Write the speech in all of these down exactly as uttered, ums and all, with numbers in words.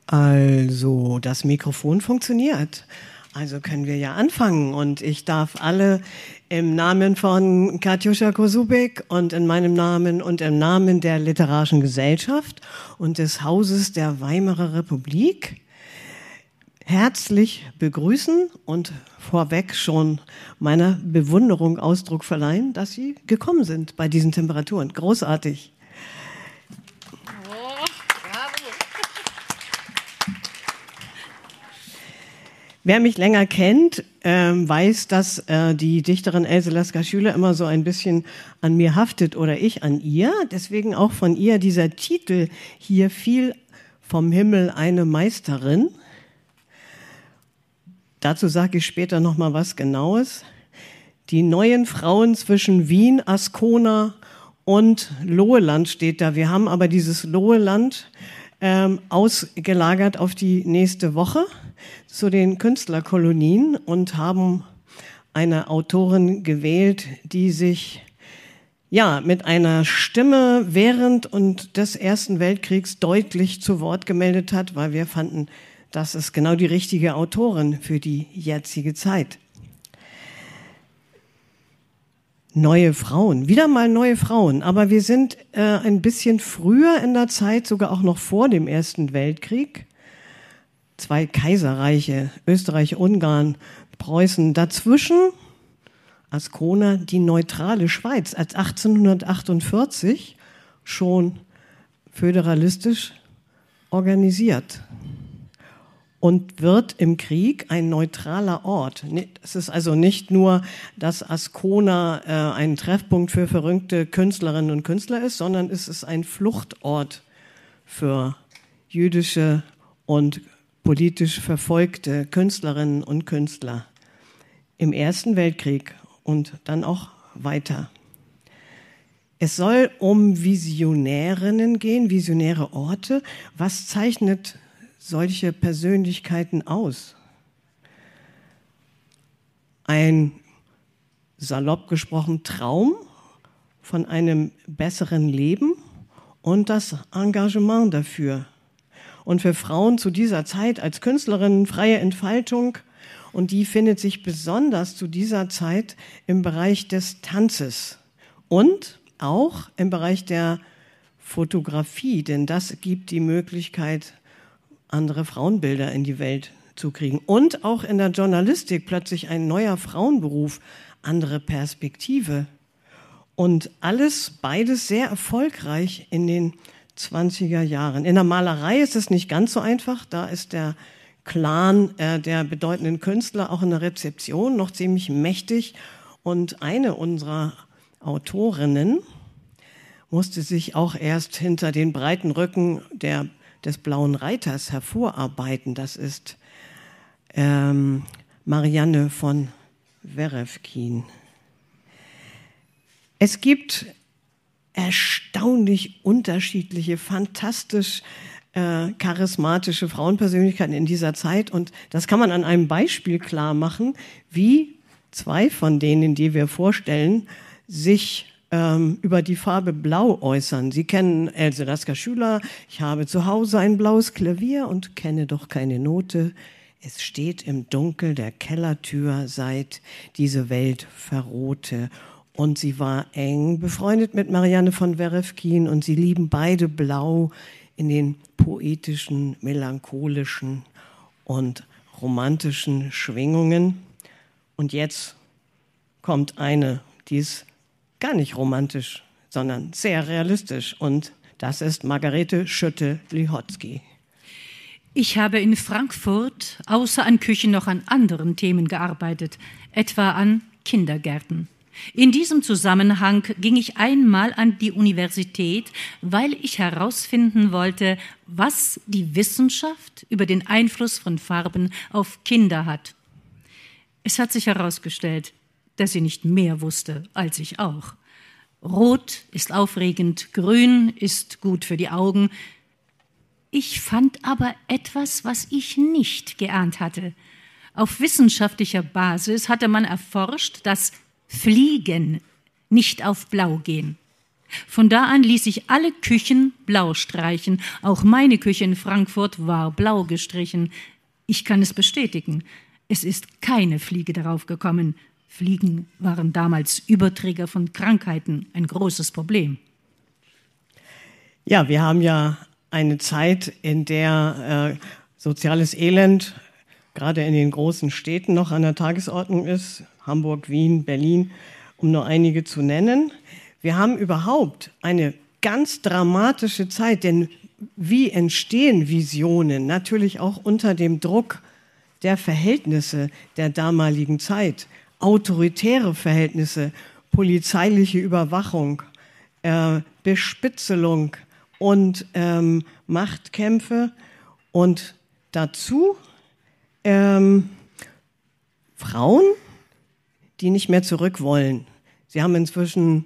Also, das Mikrofon funktioniert. Also können wir ja anfangen. Und ich darf alle im Namen von Katjuscha Kosubek und in meinem Namen und im Namen der Literarischen Gesellschaft und des Hauses der Weimarer Republik herzlich begrüßen und vorweg schon meiner Bewunderung Ausdruck verleihen, dass Sie gekommen sind bei diesen Temperaturen. Großartig. Wer mich länger kennt, äh, weiß, dass äh, die Dichterin Else Lasker-Schüler immer so ein bisschen an mir haftet oder ich an ihr. Deswegen auch von ihr dieser Titel hier, fiel vom Himmel eine Meisterin. Dazu sage ich später noch mal was Genaues. Die neuen Frauen zwischen Wien, Ascona und Loheland steht da. Wir haben aber dieses Loheland ähm, ausgelagert auf die nächste Woche zu den Künstlerkolonien und haben eine Autorin gewählt, die sich ja mit einer Stimme während und des Ersten Weltkriegs deutlich zu Wort gemeldet hat, weil wir fanden, das ist genau die richtige Autorin für die jetzige Zeit. Neue Frauen, wieder mal neue Frauen, aber wir sind äh, ein bisschen früher in der Zeit, sogar auch noch vor dem Ersten Weltkrieg. Zwei Kaiserreiche, Österreich, Ungarn, Preußen, dazwischen Ascona, die neutrale Schweiz, als achtzehnhundertachtundvierzig schon föderalistisch organisiert. Und wird im Krieg ein neutraler Ort. Es ist also nicht nur, dass Ascona äh, ein Treffpunkt für verrückte Künstlerinnen und Künstler ist, sondern es ist ein Fluchtort für jüdische und politisch verfolgte Künstlerinnen und Künstler im Ersten Weltkrieg und dann auch weiter. Es soll um Visionärinnen gehen, visionäre Orte. Was zeichnet solche Persönlichkeiten aus? Ein, salopp gesprochen, Traum von einem besseren Leben und das Engagement dafür. Und für Frauen zu dieser Zeit als Künstlerinnen freie Entfaltung, und die findet sich besonders zu dieser Zeit im Bereich des Tanzes und auch im Bereich der Fotografie, denn das gibt die Möglichkeit, andere Frauenbilder in die Welt zu kriegen. Und auch in der Journalistik plötzlich ein neuer Frauenberuf, andere Perspektive. Und alles, beides sehr erfolgreich in den zwanziger Jahren. In der Malerei ist es nicht ganz so einfach. Da ist der Clan äh, der bedeutenden Künstler auch in der Rezeption noch ziemlich mächtig. Und eine unserer Autorinnen musste sich auch erst hinter den breiten Rücken der des Blauen Reiters hervorarbeiten. Das ist ähm, Marianne von Werefkin. Es gibt erstaunlich unterschiedliche, fantastisch äh, charismatische Frauenpersönlichkeiten in dieser Zeit und das kann man an einem Beispiel klar machen, wie zwei von denen, die wir vorstellen, sich ähm, über die Farbe Blau äußern. Sie kennen Else Lasker-Schüler. Ich habe zu Hause ein blaues Klavier und kenne doch keine Note. Es steht im Dunkel der Kellertür, seit diese Welt verrohte. Und sie war eng befreundet mit Marianne von Werefkin und sie lieben beide Blau in den poetischen, melancholischen und romantischen Schwingungen. Und jetzt kommt eine, die ist gar nicht romantisch, sondern sehr realistisch. Und das ist Margarete Schütte-Lihotzky. Ich habe in Frankfurt außer an Küchen noch an anderen Themen gearbeitet, etwa an Kindergärten. In diesem Zusammenhang ging ich einmal an die Universität, weil ich herausfinden wollte, was die Wissenschaft über den Einfluss von Farben auf Kinder hat. Es hat sich herausgestellt, dass sie nicht mehr wusste als ich auch. Rot ist aufregend, grün ist gut für die Augen. Ich fand aber etwas, was ich nicht geahnt hatte. Auf wissenschaftlicher Basis hatte man erforscht, dass Fliegen nicht auf Blau gehen. Von da an ließ ich alle Küchen blau streichen. Auch meine Küche in Frankfurt war blau gestrichen. Ich kann es bestätigen. Es ist keine Fliege darauf gekommen. Fliegen waren damals Überträger von Krankheiten, ein großes Problem. Ja, wir haben ja eine Zeit, in der äh, soziales Elend gerade in den großen Städten noch an der Tagesordnung ist. Hamburg, Wien, Berlin, um nur einige zu nennen. Wir haben überhaupt eine ganz dramatische Zeit, denn wie entstehen Visionen? Natürlich auch unter dem Druck der Verhältnisse der damaligen Zeit. Autoritäre Verhältnisse, polizeiliche Überwachung, äh, Bespitzelung und ähm, Machtkämpfe und dazu ähm, Frauen, die nicht mehr zurück wollen. Sie haben inzwischen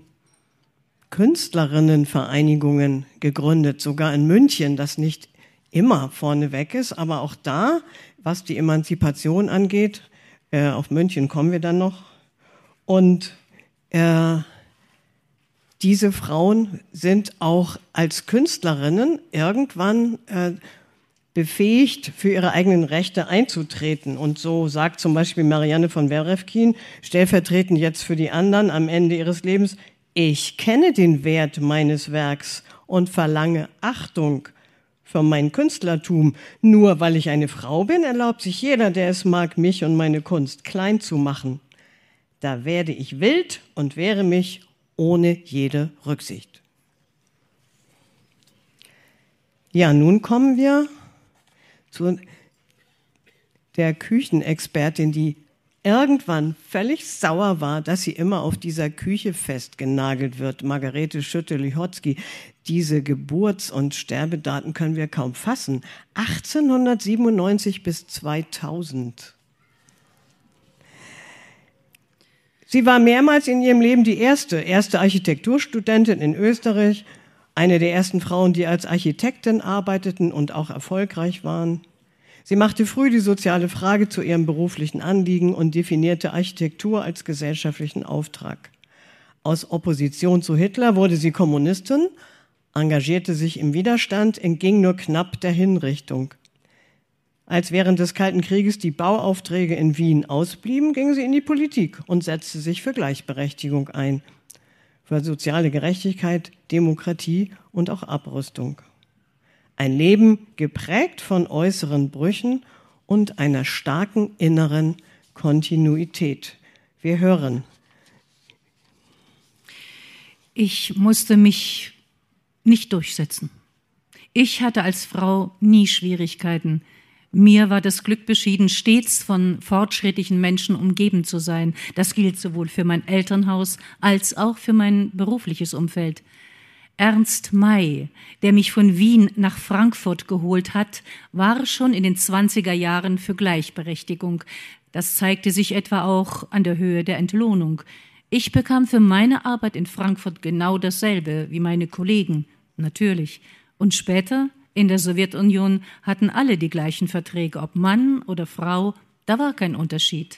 Künstlerinnenvereinigungen gegründet, sogar in München, das nicht immer vorneweg ist, aber auch da, was die Emanzipation angeht, äh, auf München kommen wir dann noch. Und äh, diese Frauen sind auch als Künstlerinnen irgendwann äh, befähigt, für ihre eigenen Rechte einzutreten. Und so sagt zum Beispiel Marianne von Werefkin, stellvertretend jetzt für die anderen am Ende ihres Lebens: Ich kenne den Wert meines Werks und verlange Achtung für mein Künstlertum. Nur weil ich eine Frau bin, erlaubt sich jeder, der es mag, mich und meine Kunst klein zu machen. Da werde ich wild und wehre mich ohne jede Rücksicht. Ja, nun kommen wir zu der Küchenexpertin, die irgendwann völlig sauer war, dass sie immer auf dieser Küche festgenagelt wird. Margarete Schütte-Lihotzky. Diese Geburts- und Sterbedaten können wir kaum fassen. achtzehnhundertsiebenundneunzig bis zweitausend. Sie war mehrmals in ihrem Leben die erste, erste Architekturstudentin in Österreich, eine der ersten Frauen, die als Architektin arbeiteten und auch erfolgreich waren. Sie machte früh die soziale Frage zu ihrem beruflichen Anliegen und definierte Architektur als gesellschaftlichen Auftrag. Aus Opposition zu Hitler wurde sie Kommunistin, engagierte sich im Widerstand, entging nur knapp der Hinrichtung. Als während des Kalten Krieges die Bauaufträge in Wien ausblieben, ging sie in die Politik und setzte sich für Gleichberechtigung ein, für soziale Gerechtigkeit, Demokratie und auch Abrüstung. Ein Leben geprägt von äußeren Brüchen und einer starken inneren Kontinuität. Wir hören. Ich musste mich nicht durchsetzen. Ich hatte als Frau nie Schwierigkeiten. Mir war das Glück beschieden, stets von fortschrittlichen Menschen umgeben zu sein. Das gilt sowohl für mein Elternhaus als auch für mein berufliches Umfeld. Ernst May, der mich von Wien nach Frankfurt geholt hat, war schon in den zwanziger Jahren für Gleichberechtigung. Das zeigte sich etwa auch an der Höhe der Entlohnung. Ich bekam für meine Arbeit in Frankfurt genau dasselbe wie meine Kollegen, natürlich. Und später, in der Sowjetunion, hatten alle die gleichen Verträge, ob Mann oder Frau, da war kein Unterschied.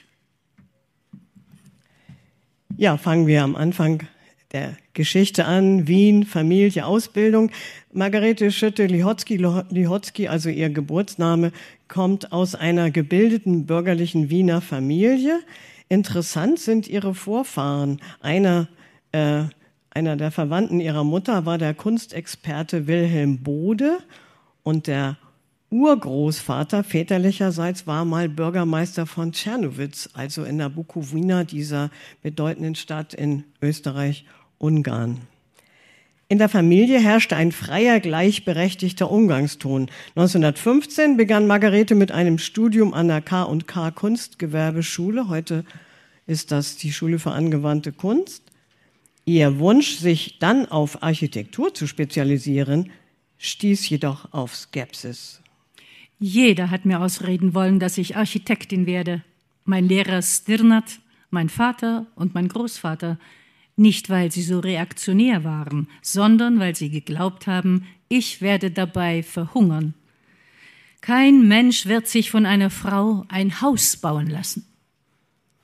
Ja, fangen wir am Anfang der Geschichte an. Wien, Familie, Ausbildung. Margarete Schütte-Lihotzky, Lihotzky, also ihr Geburtsname, kommt aus einer gebildeten bürgerlichen Wiener Familie. Interessant sind ihre Vorfahren. Einer, äh, einer der Verwandten ihrer Mutter war der Kunstexperte Wilhelm Bode und der Urgroßvater väterlicherseits war mal Bürgermeister von Czernowitz, also in der Bukowina, dieser bedeutenden Stadt in Österreich-Ungarn. In der Familie herrschte ein freier, gleichberechtigter Umgangston. neunzehnhundertfünfzehn begann Margarete mit einem Studium an der K und K Kunstgewerbeschule. Heute ist das die Schule für angewandte Kunst. Ihr Wunsch, sich dann auf Architektur zu spezialisieren, stieß jedoch auf Skepsis. Jeder hat mir ausreden wollen, dass ich Architektin werde. Mein Lehrer Stirnat, mein Vater und mein Großvater. Nicht, weil sie so reaktionär waren, sondern weil sie geglaubt haben, ich werde dabei verhungern. Kein Mensch wird sich von einer Frau ein Haus bauen lassen.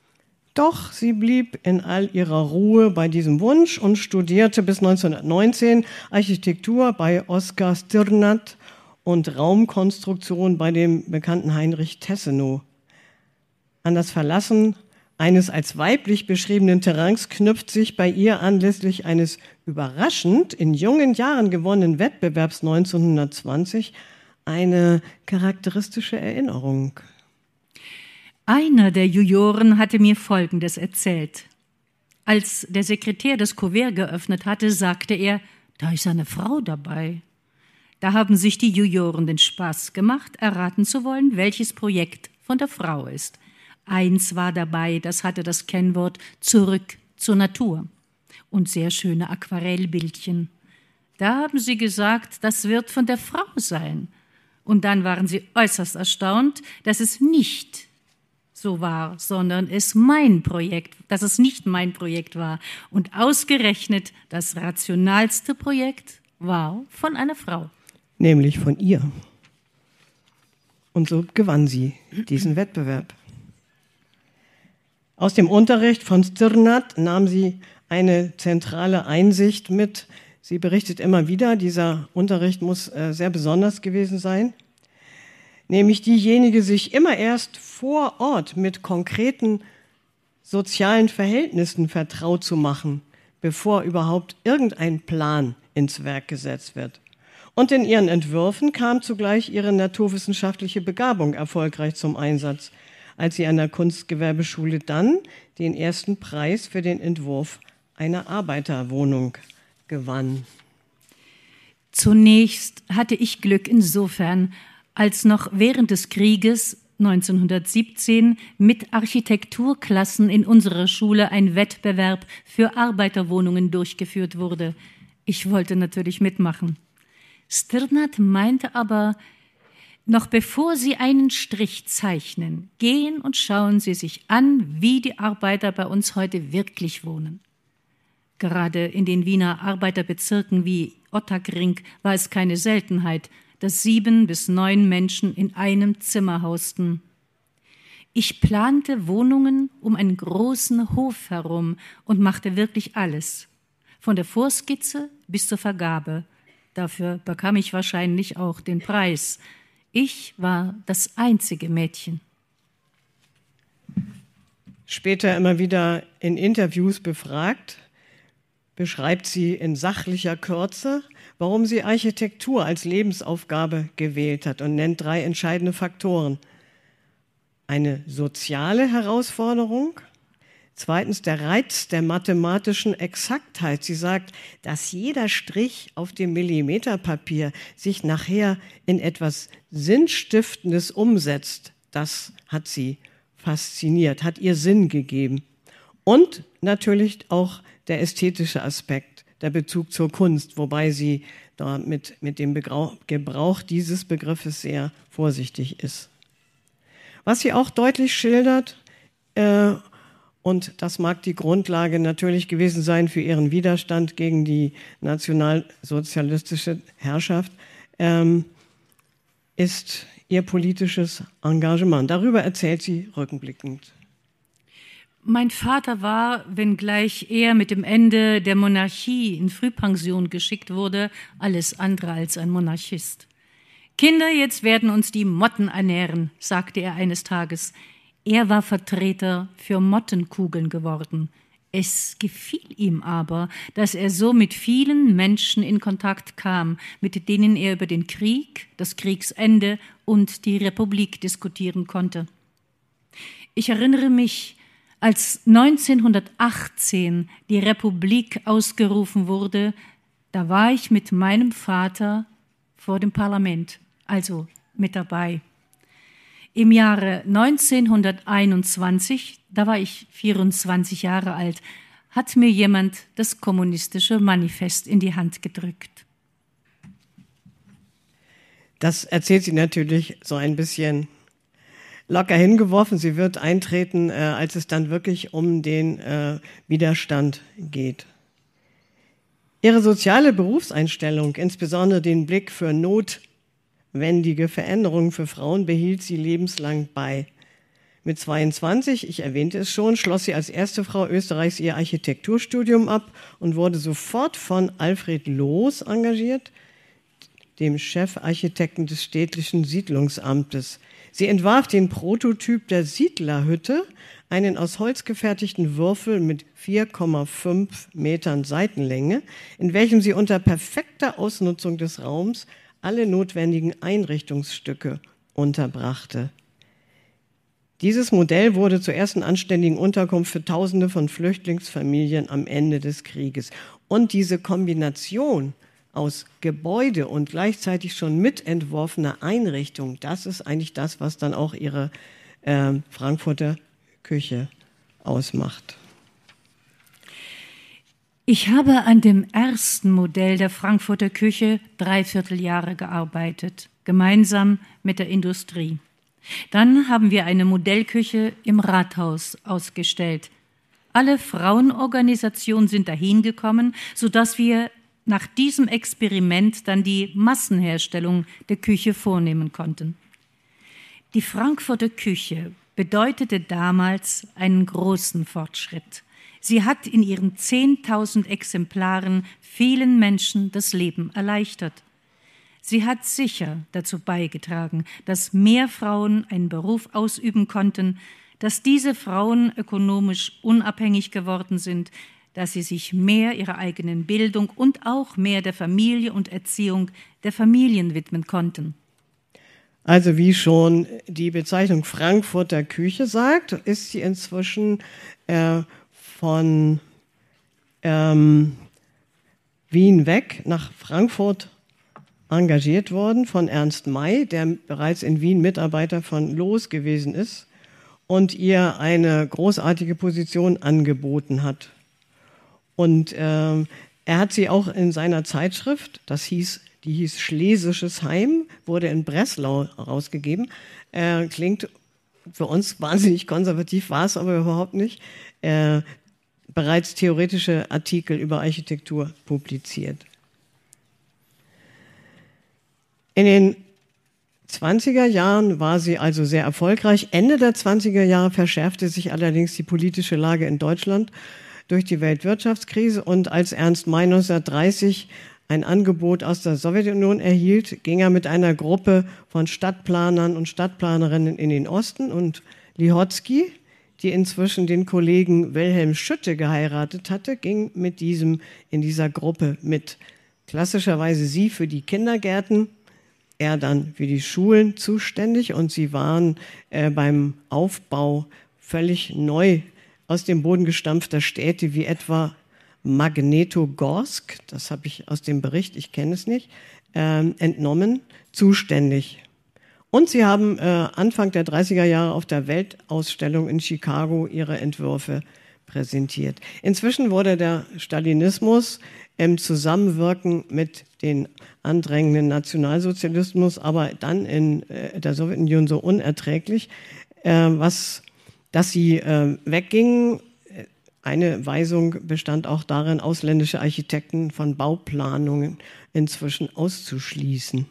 Doch sie blieb in all ihrer Ruhe bei diesem Wunsch und studierte bis neunzehnhundertneunzehn Architektur bei Oskar Stirnat und Raumkonstruktion bei dem bekannten Heinrich Tessenow. An das Verlassen eines als weiblich beschriebenen Terrains knüpft sich bei ihr anlässlich eines überraschend in jungen Jahren gewonnenen Wettbewerbs neunzehnhundertzwanzig eine charakteristische Erinnerung. Einer der Juroren hatte mir Folgendes erzählt. Als der Sekretär das Kuvert geöffnet hatte, sagte er, da ist eine Frau dabei. Da haben sich die Juroren den Spaß gemacht, erraten zu wollen, welches Projekt von der Frau ist. Eins war dabei, das hatte das Kennwort Zurück zur Natur und sehr schöne Aquarellbildchen. Da haben sie gesagt, das wird von der Frau sein. Und dann waren sie äußerst erstaunt, dass es nicht so war, sondern es mein Projekt, dass es nicht mein Projekt war. Und ausgerechnet das rationalste Projekt war von einer Frau. Nämlich von ihr. Und so gewann sie diesen Wettbewerb. Aus dem Unterricht von Stirnat nahm sie eine zentrale Einsicht mit. Sie berichtet immer wieder, dieser Unterricht muss äh, sehr besonders gewesen sein. Nämlich diejenige, sich immer erst vor Ort mit konkreten sozialen Verhältnissen vertraut zu machen, bevor überhaupt irgendein Plan ins Werk gesetzt wird. Und in ihren Entwürfen kam zugleich ihre naturwissenschaftliche Begabung erfolgreich zum Einsatz, als sie an der Kunstgewerbeschule dann den ersten Preis für den Entwurf einer Arbeiterwohnung gewann. Zunächst hatte ich Glück insofern, als noch während des Krieges neunzehnhundertsiebzehn mit Architekturklassen in unserer Schule ein Wettbewerb für Arbeiterwohnungen durchgeführt wurde. Ich wollte natürlich mitmachen. Stirnat meinte aber, noch bevor Sie einen Strich zeichnen, gehen und schauen Sie sich an, wie die Arbeiter bei uns heute wirklich wohnen. Gerade in den Wiener Arbeiterbezirken wie Ottakring war es keine Seltenheit, dass sieben bis neun Menschen in einem Zimmer hausten. Ich plante Wohnungen um einen großen Hof herum und machte wirklich alles, von der Vorskizze bis zur Vergabe. Dafür bekam ich wahrscheinlich auch den Preis. Ich war das einzige Mädchen. Später immer wieder in Interviews befragt, beschreibt sie in sachlicher Kürze, warum sie Architektur als Lebensaufgabe gewählt hat und nennt drei entscheidende Faktoren. Eine soziale Herausforderung, zweitens der Reiz der mathematischen Exaktheit. Sie sagt, dass jeder Strich auf dem Millimeterpapier sich nachher in etwas Sinnstiftendes umsetzt. Das hat sie fasziniert, hat ihr Sinn gegeben. Und natürlich auch der ästhetische Aspekt, der Bezug zur Kunst, wobei sie da mit, mit dem Gebrauch dieses Begriffes sehr vorsichtig ist. Was sie auch deutlich schildert, äh, und das mag die Grundlage natürlich gewesen sein für ihren Widerstand gegen die nationalsozialistische Herrschaft, ähm, ist ihr politisches Engagement. Darüber erzählt sie rückblickend. Mein Vater war, wenngleich er mit dem Ende der Monarchie in Frühpension geschickt wurde, alles andere als ein Monarchist. »Kinder, jetzt werden uns die Motten ernähren«, sagte er eines Tages. Er war Vertreter für Mottenkugeln geworden. Es gefiel ihm aber, dass er so mit vielen Menschen in Kontakt kam, mit denen er über den Krieg, das Kriegsende und die Republik diskutieren konnte. Ich erinnere mich, als neunzehnhundertachtzehn die Republik ausgerufen wurde, da war ich mit meinem Vater vor dem Parlament, also mit dabei. Im Jahre neunzehnhunderteinundzwanzig, da war ich vierundzwanzig Jahre alt, hat mir jemand das kommunistische Manifest in die Hand gedrückt. Das erzählt sie natürlich so ein bisschen locker hingeworfen. Sie wird eintreten, äh, als es dann wirklich um den äh, Widerstand geht. Ihre soziale Berufseinstellung, insbesondere den Blick für notwendige Veränderungen für Frauen, behielt sie lebenslang bei. Mit zweiundzwanzig, ich erwähnte es schon, schloss sie als erste Frau Österreichs ihr Architekturstudium ab und wurde sofort von Alfred Loos engagiert, dem Chefarchitekten des städtischen Siedlungsamtes. Sie entwarf den Prototyp der Siedlerhütte, einen aus Holz gefertigten Würfel mit vier Komma fünf Metern Seitenlänge, in welchem sie unter perfekter Ausnutzung des Raums alle notwendigen Einrichtungsstücke unterbrachte. Dieses Modell wurde zur ersten anständigen Unterkunft für Tausende von Flüchtlingsfamilien am Ende des Krieges. Und diese Kombination aus Gebäude und gleichzeitig schon mitentworfener Einrichtung, das ist eigentlich das, was dann auch ihre äh, Frankfurter Küche ausmacht. Ich habe an dem ersten Modell der Frankfurter Küche dreiviertel Jahre gearbeitet, gemeinsam mit der Industrie. Dann haben wir eine Modellküche im Rathaus ausgestellt. Alle Frauenorganisationen sind dahin gekommen, sodass wir nach diesem Experiment dann die Massenherstellung der Küche vornehmen konnten. Die Frankfurter Küche bedeutete damals einen großen Fortschritt. Sie hat in ihren zehntausend Exemplaren vielen Menschen das Leben erleichtert. Sie hat sicher dazu beigetragen, dass mehr Frauen einen Beruf ausüben konnten, dass diese Frauen ökonomisch unabhängig geworden sind, dass sie sich mehr ihrer eigenen Bildung und auch mehr der Familie und Erziehung der Familien widmen konnten. Also wie schon die Bezeichnung Frankfurter Küche sagt, ist sie inzwischen äh, von ähm, Wien weg nach Frankfurt engagiert worden von Ernst May, der bereits in Wien Mitarbeiter von Loos gewesen ist und ihr eine großartige Position angeboten hat. Und ähm, er hat sie auch in seiner Zeitschrift, das hieß, die hieß Schlesisches Heim, wurde in Breslau rausgegeben. Äh, klingt für uns wahnsinnig konservativ, war es aber überhaupt nicht. Äh, bereits theoretische Artikel über Architektur publiziert. In den zwanziger Jahren war sie also sehr erfolgreich. Ende der zwanziger Jahre verschärfte sich allerdings die politische Lage in Deutschland durch die Weltwirtschaftskrise. Und als Ernst May neunzehnhundertdreißig ein Angebot aus der Sowjetunion erhielt, ging er mit einer Gruppe von Stadtplanern und Stadtplanerinnen in den Osten. Und Lihotzky, die inzwischen den Kollegen Wilhelm Schütte geheiratet hatte, ging mit diesem in dieser Gruppe mit. Klassischerweise sie für die Kindergärten, er dann für die Schulen zuständig, und sie waren äh, beim Aufbau völlig neu aus dem Boden gestampfter Städte wie etwa Magnetogorsk, das habe ich aus dem Bericht, ich kenne es nicht, äh, entnommen, zuständig. Und sie haben äh, Anfang der dreißiger Jahre auf der Weltausstellung in Chicago ihre Entwürfe präsentiert. Inzwischen wurde der Stalinismus im Zusammenwirken mit den andrängenden Nationalsozialismus, aber dann in äh, der Sowjetunion so unerträglich, äh, was, dass sie äh, weggingen. Eine Weisung bestand auch darin, ausländische Architekten von Bauplanungen inzwischen auszuschließen.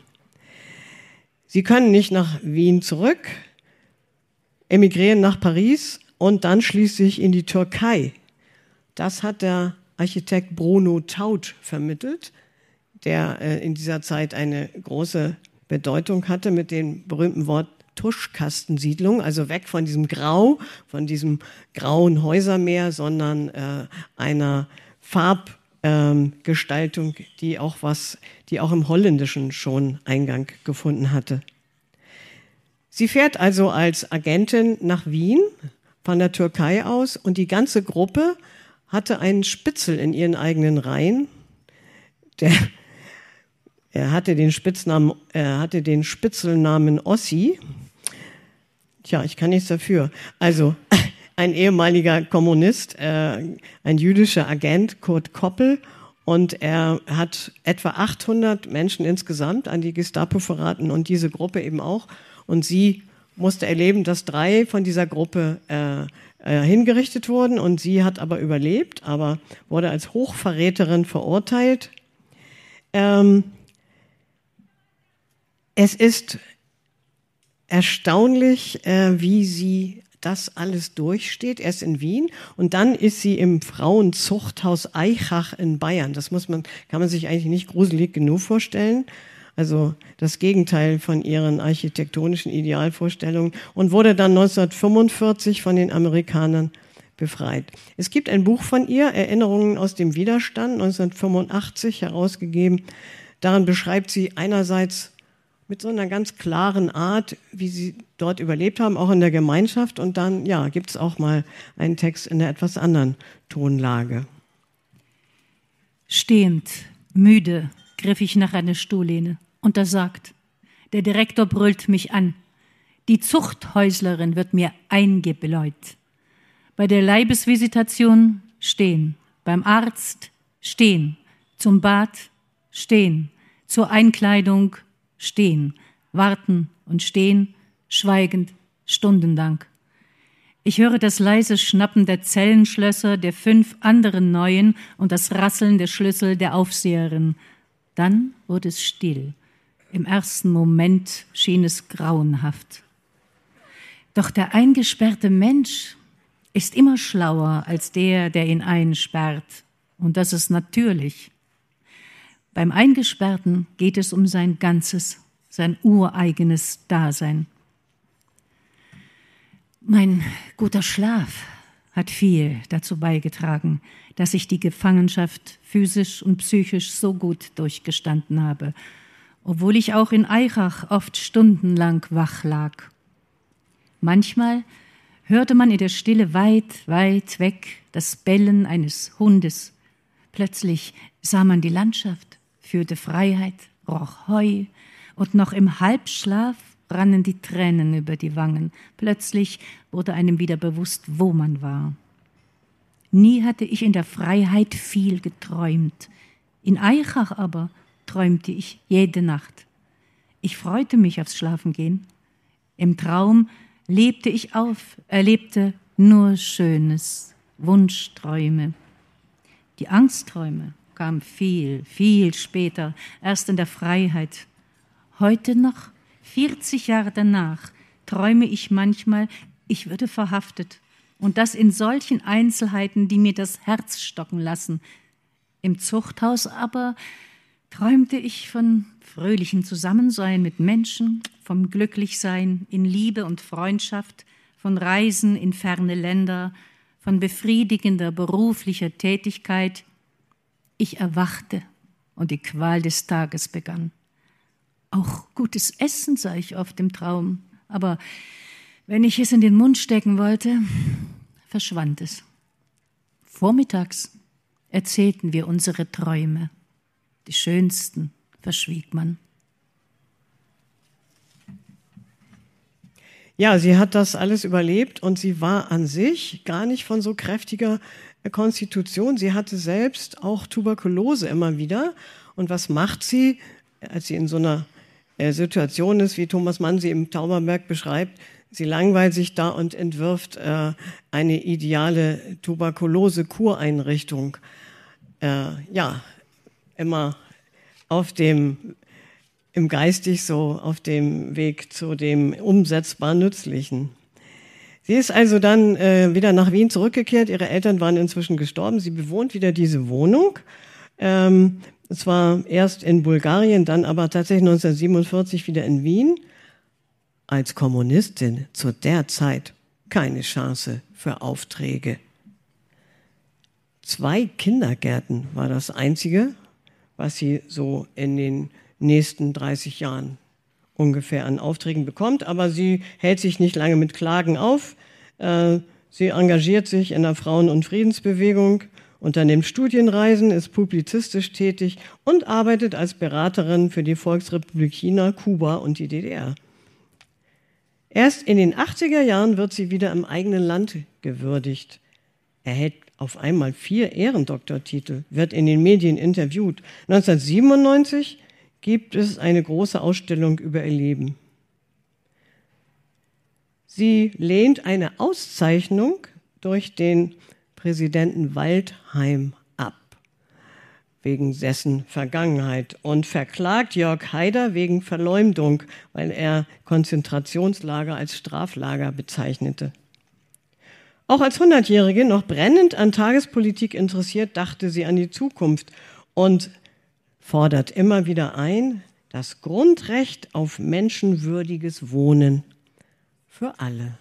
Sie können nicht nach Wien zurück, emigrieren nach Paris und dann schließlich in die Türkei. Das hat der Architekt Bruno Taut vermittelt, der äh, in dieser Zeit eine große Bedeutung hatte mit dem berühmten Wort Tuschkastensiedlung, also weg von diesem Grau, von diesem grauen Häusermeer, sondern äh, einer Farbgestaltung, ähm, die auch was, die auch im Holländischen schon Eingang gefunden hatte. Sie fährt also als Agentin nach Wien von der Türkei aus, und die ganze Gruppe hatte einen Spitzel in ihren eigenen Reihen. Der, er hatte den Spitznamen, er hatte den Spitzelnamen Ossi. Tja, ich kann nichts dafür. Also ein ehemaliger Kommunist, äh, ein jüdischer Agent, Kurt Koppel, und er hat etwa achthundert Menschen insgesamt an die Gestapo verraten und diese Gruppe eben auch. Und sie musste erleben, dass drei von dieser Gruppe äh, äh, hingerichtet wurden, und sie hat aber überlebt, aber wurde als Hochverräterin verurteilt. Ähm, es ist erstaunlich, äh, wie sie das alles durchsteht, erst in Wien und dann ist sie im Frauenzuchthaus Aichach in Bayern. Das muss man, kann man sich eigentlich nicht gruselig genug vorstellen. Also das Gegenteil von ihren architektonischen Idealvorstellungen und wurde dann neunzehnhundertfünfundvierzig von den Amerikanern befreit. Es gibt ein Buch von ihr, Erinnerungen aus dem Widerstand, neunzehnhundertfünfundachtzig herausgegeben. Darin beschreibt sie einerseits mit so einer ganz klaren Art, wie sie dort überlebt haben, auch in der Gemeinschaft. Und dann, ja, gibt es auch mal einen Text in einer etwas anderen Tonlage. Stehend, müde, griff ich nach einer Stuhllehne. Und da sagt, der Direktor brüllt mich an. Die Zuchthäuslerin wird mir eingebläut. Bei der Leibesvisitation stehen, beim Arzt stehen, zum Bad stehen, zur Einkleidung stehen, warten und stehen, schweigend, stundenlang. Ich höre das leise Schnappen der Zellenschlösser der fünf anderen Neuen und das Rasseln der Schlüssel der Aufseherin. Dann wurde es still. Im ersten Moment schien es grauenhaft. Doch der eingesperrte Mensch ist immer schlauer als der, der ihn einsperrt. Und das ist natürlich. Beim Eingesperrten geht es um sein ganzes, sein ureigenes Dasein. Mein guter Schlaf hat viel dazu beigetragen, dass ich die Gefangenschaft physisch und psychisch so gut durchgestanden habe, obwohl ich auch in Aichach oft stundenlang wach lag. Manchmal hörte man in der Stille weit, weit weg das Bellen eines Hundes. Plötzlich sah man die Landschaft, fühlte Freiheit, roch Heu und noch im Halbschlaf rannen die Tränen über die Wangen. Plötzlich wurde einem wieder bewusst, wo man war. Nie hatte ich in der Freiheit viel geträumt. In Aichach aber träumte ich jede Nacht. Ich freute mich aufs Schlafengehen. Im Traum lebte ich auf, erlebte nur Schönes, Wunschträume. Die Angstträume kamen viel, viel später, erst in der Freiheit. Heute noch, vierzig Jahre danach, träume ich manchmal, ich würde verhaftet. Und das in solchen Einzelheiten, die mir das Herz stocken lassen. Im Zuchthaus aber träumte ich von fröhlichem Zusammensein mit Menschen, vom Glücklichsein in Liebe und Freundschaft, von Reisen in ferne Länder, von befriedigender beruflicher Tätigkeit. Ich erwachte und die Qual des Tages begann. Auch gutes Essen sah ich oft im Traum, aber wenn ich es in den Mund stecken wollte, verschwand es. Vormittags erzählten wir unsere Träume. Die schönsten verschwieg man. Ja, sie hat das alles überlebt und sie war an sich gar nicht von so kräftiger Konstitution. Sie hatte selbst auch Tuberkulose immer wieder. Und was macht sie, als sie in so einer Situation ist, wie Thomas Mann sie im Tauberberg beschreibt? Sie langweilt sich da und entwirft äh, eine ideale Tuberkulose-Kureinrichtung. Äh, ja, immer auf dem, im geistig so, auf dem Weg zu dem umsetzbar Nützlichen. Sie ist also dann äh, wieder nach Wien zurückgekehrt. Ihre Eltern waren inzwischen gestorben. Sie bewohnt wieder diese Wohnung. Ähm, es war erst in Bulgarien, dann aber tatsächlich neunzehnhundertsiebenundvierzig wieder in Wien. Als Kommunistin zu der Zeit keine Chance für Aufträge. Zwei Kindergärten war das Einzige, was sie so in den nächsten dreißig Jahren ungefähr an Aufträgen bekommt. Aber sie hält sich nicht lange mit Klagen auf. Sie engagiert sich in der Frauen- und Friedensbewegung, unternimmt Studienreisen, ist publizistisch tätig und arbeitet als Beraterin für die Volksrepublik China, Kuba und die D D R. Erst in den achtziger Jahren wird sie wieder im eigenen Land gewürdigt, erhält auf einmal vier Ehrendoktortitel, wird in den Medien interviewt. neunzehnhundertsiebenundneunzig gibt es eine große Ausstellung über ihr Leben. Sie lehnt eine Auszeichnung durch den Präsidenten Waldheim ab, wegen dessen Vergangenheit, und verklagt Jörg Haider wegen Verleumdung, weil er Konzentrationslager als Straflager bezeichnete. Auch als Hundertjährige, noch brennend an Tagespolitik interessiert, dachte sie an die Zukunft und fordert immer wieder ein, das Grundrecht auf menschenwürdiges Wohnen für alle.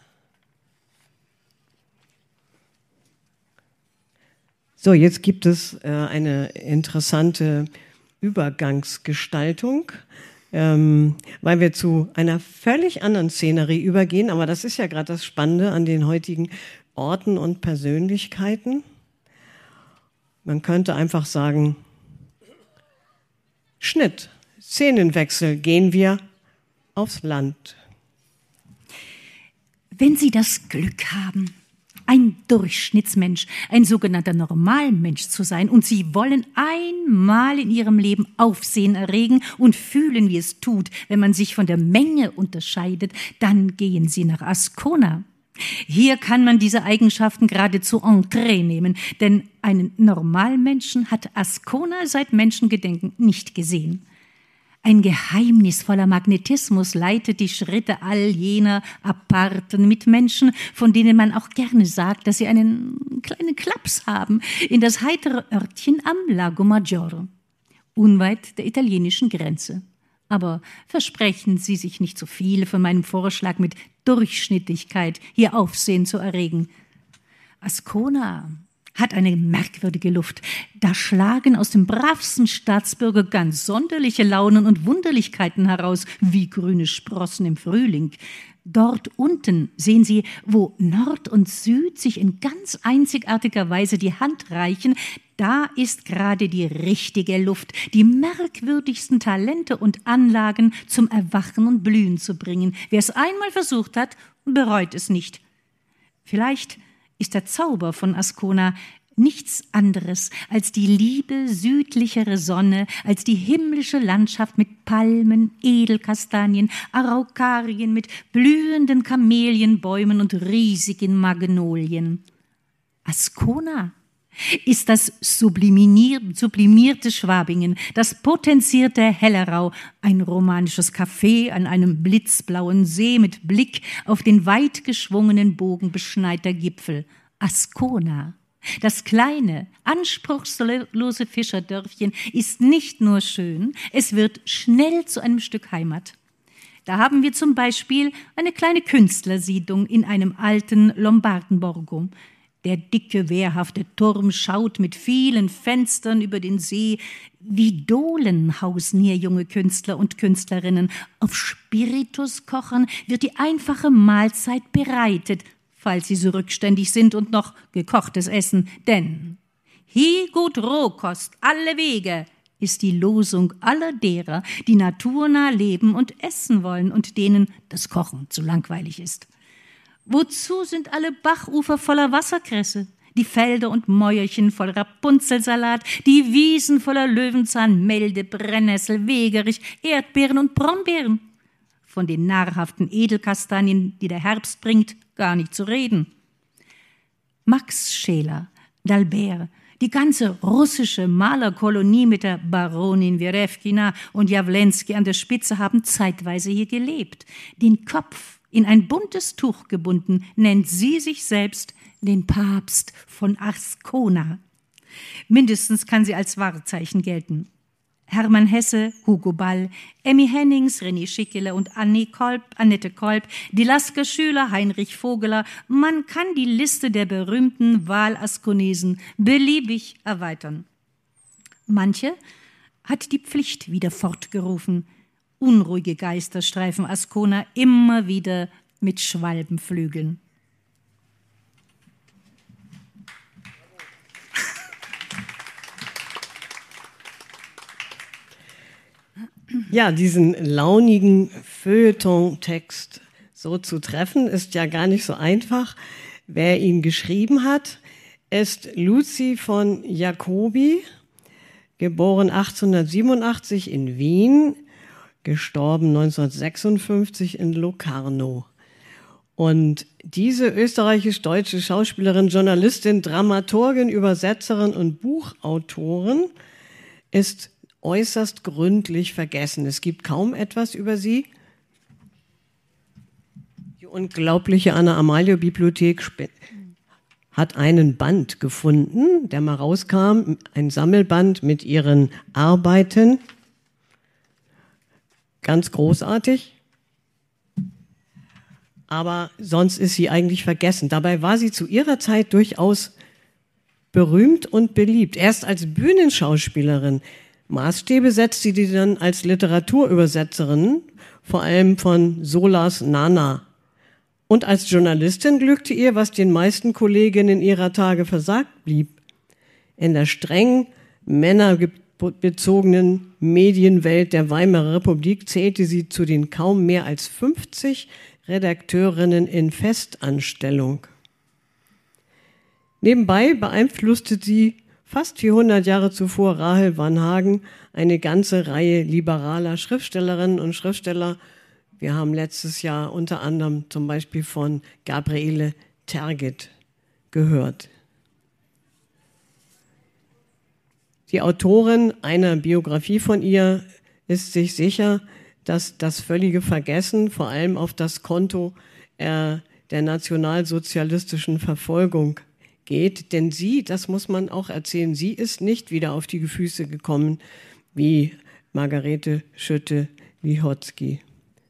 So, jetzt gibt es äh, eine interessante Übergangsgestaltung, ähm, weil wir zu einer völlig anderen Szenerie übergehen, aber das ist ja gerade das Spannende an den heutigen Orten und Persönlichkeiten. Man könnte einfach sagen, Schnitt, Szenenwechsel, gehen wir aufs Land. Wenn Sie das Glück haben, ein Durchschnittsmensch, ein sogenannter Normalmensch zu sein, und Sie wollen einmal in Ihrem Leben Aufsehen erregen und fühlen, wie es tut, wenn man sich von der Menge unterscheidet, dann gehen Sie nach Ascona. Hier kann man diese Eigenschaften geradezu Entree nehmen, denn einen Normalmenschen hat Ascona seit Menschengedenken nicht gesehen. Ein geheimnisvoller Magnetismus leitet die Schritte all jener aparten Mitmenschen, von denen man auch gerne sagt, dass sie einen kleinen Klaps haben, in das heitere Örtchen am Lago Maggiore, unweit der italienischen Grenze. Aber versprechen Sie sich nicht so viel von meinem Vorschlag, mit Durchschnittlichkeit hier Aufsehen zu erregen. Ascona hat eine merkwürdige Luft. Da schlagen aus dem bravsten Staatsbürger ganz sonderliche Launen und Wunderlichkeiten heraus, wie grüne Sprossen im Frühling. Dort unten sehen Sie, wo Nord und Süd sich in ganz einzigartiger Weise die Hand reichen, da ist gerade die richtige Luft, die merkwürdigsten Talente und Anlagen zum Erwachen und Blühen zu bringen. Wer es einmal versucht hat, bereut es nicht. Vielleicht ist der Zauber von Ascona nichts anderes als die liebe südlichere Sonne, als die himmlische Landschaft mit Palmen, Edelkastanien, Araukarien, mit blühenden Kamelienbäumen und riesigen Magnolien. Ascona ist das sublimierte Schwabingen, das potenzierte Hellerau, ein romanisches Café an einem blitzblauen See mit Blick auf den weit geschwungenen Bogen beschneiter Gipfel. Ascona, das kleine, anspruchslose Fischerdörfchen, ist nicht nur schön, es wird schnell zu einem Stück Heimat. Da haben wir zum Beispiel eine kleine Künstlersiedlung in einem alten Lombardenborgo. Der dicke, wehrhafte Turm schaut mit vielen Fenstern über den See. Wie Dohlen hausen hier junge Künstler und Künstlerinnen. Auf Spirituskochern wird die einfache Mahlzeit bereitet, falls sie so rückständig sind und noch gekochtes essen. Denn hi gut Rohkost, alle Wege, ist die Losung aller derer, die naturnah leben und essen wollen und denen das Kochen zu langweilig ist. Wozu sind alle Bachufer voller Wasserkresse, die Felder und Mäuerchen voll Rapunzelsalat, die Wiesen voller Löwenzahn, Melde, Brennnessel, Wegerich, Erdbeeren und Brombeeren? Von den nahrhaften Edelkastanien, die der Herbst bringt, gar nicht zu reden. Max Scheler, d'Albert, die ganze russische Malerkolonie mit der Baronin Werewkina und Jawlensky an der Spitze haben zeitweise hier gelebt. Den Kopf in ein buntes Tuch gebunden, nennt sie sich selbst den Papst von Ascona. Mindestens kann sie als Wahrzeichen gelten. Hermann Hesse, Hugo Ball, Emmy Hennings, René Schickeler und Anne Kolb, Annette Kolb, die Lasker Schüler, Heinrich Vogeler. Man kann die Liste der berühmten Wahl-Asconesen beliebig erweitern. Manche hat die Pflicht wieder fortgerufen. Unruhige Geister streifen Ascona immer wieder mit Schwalbenflügeln. Ja, diesen launigen Feuilleton-Text so zu treffen, ist ja gar nicht so einfach. Wer ihn geschrieben hat, ist Luzi von Jacobi, geboren achtzehnhundertsiebenundachtzig in Wien, gestorben neunzehnhundertsechsundfünfzig in Locarno. Und diese österreichisch-deutsche Schauspielerin, Journalistin, Dramaturgin, Übersetzerin und Buchautorin ist äußerst gründlich vergessen. Es gibt kaum etwas über sie. Die unglaubliche Anna-Amalio-Bibliothek hat einen Band gefunden, der mal rauskam, ein Sammelband mit ihren Arbeiten. Ganz großartig. Aber sonst ist sie eigentlich vergessen. Dabei war sie zu ihrer Zeit durchaus berühmt und beliebt. Erst als Bühnenschauspielerin. Maßstäbe setzt sie die dann als Literaturübersetzerin, vor allem von Solas Nana. Und als Journalistin glückte ihr, was den meisten Kolleginnen ihrer Tage versagt blieb. In der streng männerbezogenen Medienwelt der Weimarer Republik zählte sie zu den kaum mehr als fünfzig Redakteurinnen in Festanstellung. Nebenbei beeinflusste sie fast vierhundert Jahre zuvor Rahel Varnhagen eine ganze Reihe liberaler Schriftstellerinnen und Schriftsteller. Wir haben letztes Jahr unter anderem zum Beispiel von Gabriele Tergit gehört. Die Autorin einer Biografie von ihr ist sich sicher, dass das völlige Vergessen vor allem auf das Konto äh, der nationalsozialistischen Verfolgung geht. Denn sie, das muss man auch erzählen, sie ist nicht wieder auf die Füße gekommen wie Margarete Schütte-Lihotzky.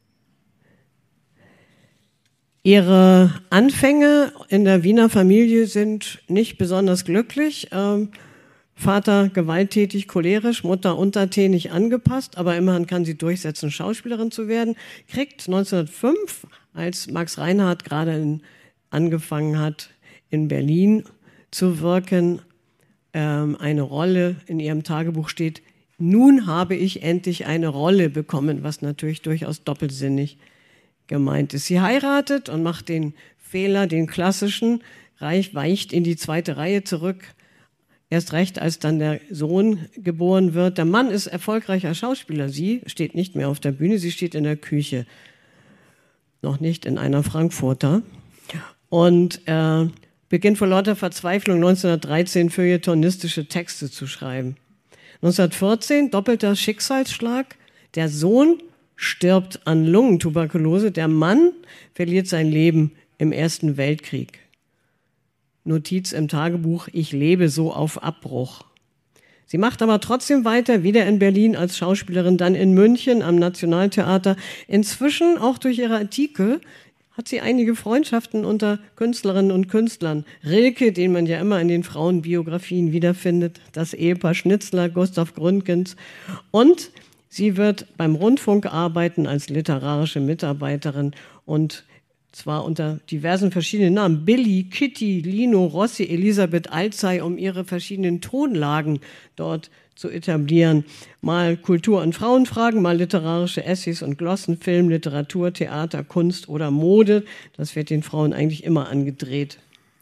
Ihre Anfänge in der Wiener Familie sind nicht besonders glücklich. Ähm, Vater gewalttätig, cholerisch, Mutter untertänig angepasst, aber immerhin kann sie durchsetzen, Schauspielerin zu werden. Kriegt neunzehnhundertfünf, als Max Reinhardt gerade in, angefangen hat, in Berlin zu wirken, ähm, eine Rolle. In ihrem Tagebuch steht, nun habe ich endlich eine Rolle bekommen, was natürlich durchaus doppelsinnig gemeint ist. Sie heiratet und macht den Fehler, den klassischen, reich, weicht in die zweite Reihe zurück. Erst recht, als dann der Sohn geboren wird. Der Mann ist erfolgreicher Schauspieler. Sie steht nicht mehr auf der Bühne, sie steht in der Küche. Noch nicht in einer Frankfurter. Und äh, beginnt vor lauter Verzweiflung neunzehnhundertdreizehn feuilletonistische Texte zu schreiben. neunzehnhundertvierzehn, doppelter Schicksalsschlag. Der Sohn stirbt an Lungentuberkulose. Der Mann verliert sein Leben im Ersten Weltkrieg. Notiz im Tagebuch, ich lebe so auf Abbruch. Sie macht aber trotzdem weiter, wieder in Berlin als Schauspielerin, dann in München am Nationaltheater. Inzwischen, auch durch ihre Artikel, hat sie einige Freundschaften unter Künstlerinnen und Künstlern. Rilke, den man ja immer in den Frauenbiografien wiederfindet, das Ehepaar Schnitzler, Gustav Gründgens. Und sie wird beim Rundfunk arbeiten als literarische Mitarbeiterin und zwar unter diversen verschiedenen Namen, Billy, Kitty, Lino, Rossi, Elisabeth Alzey, um ihre verschiedenen Tonlagen dort zu etablieren. Mal Kultur- und Frauenfragen, mal literarische Essays und Glossen, Film, Literatur, Theater, Kunst oder Mode. Das wird den Frauen eigentlich immer angedreht.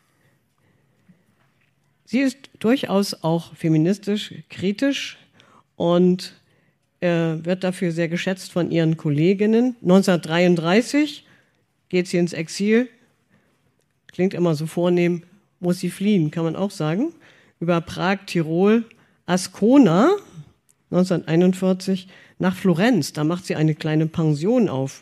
Sie ist durchaus auch feministisch, kritisch und äh, wird dafür sehr geschätzt von ihren Kolleginnen. neunzehnhundertdreiunddreißig geht sie ins Exil, klingt immer so vornehm, muss sie fliehen, kann man auch sagen, über Prag, Tirol, Ascona, neunzehnhunderteinundvierzig, nach Florenz, da macht sie eine kleine Pension auf.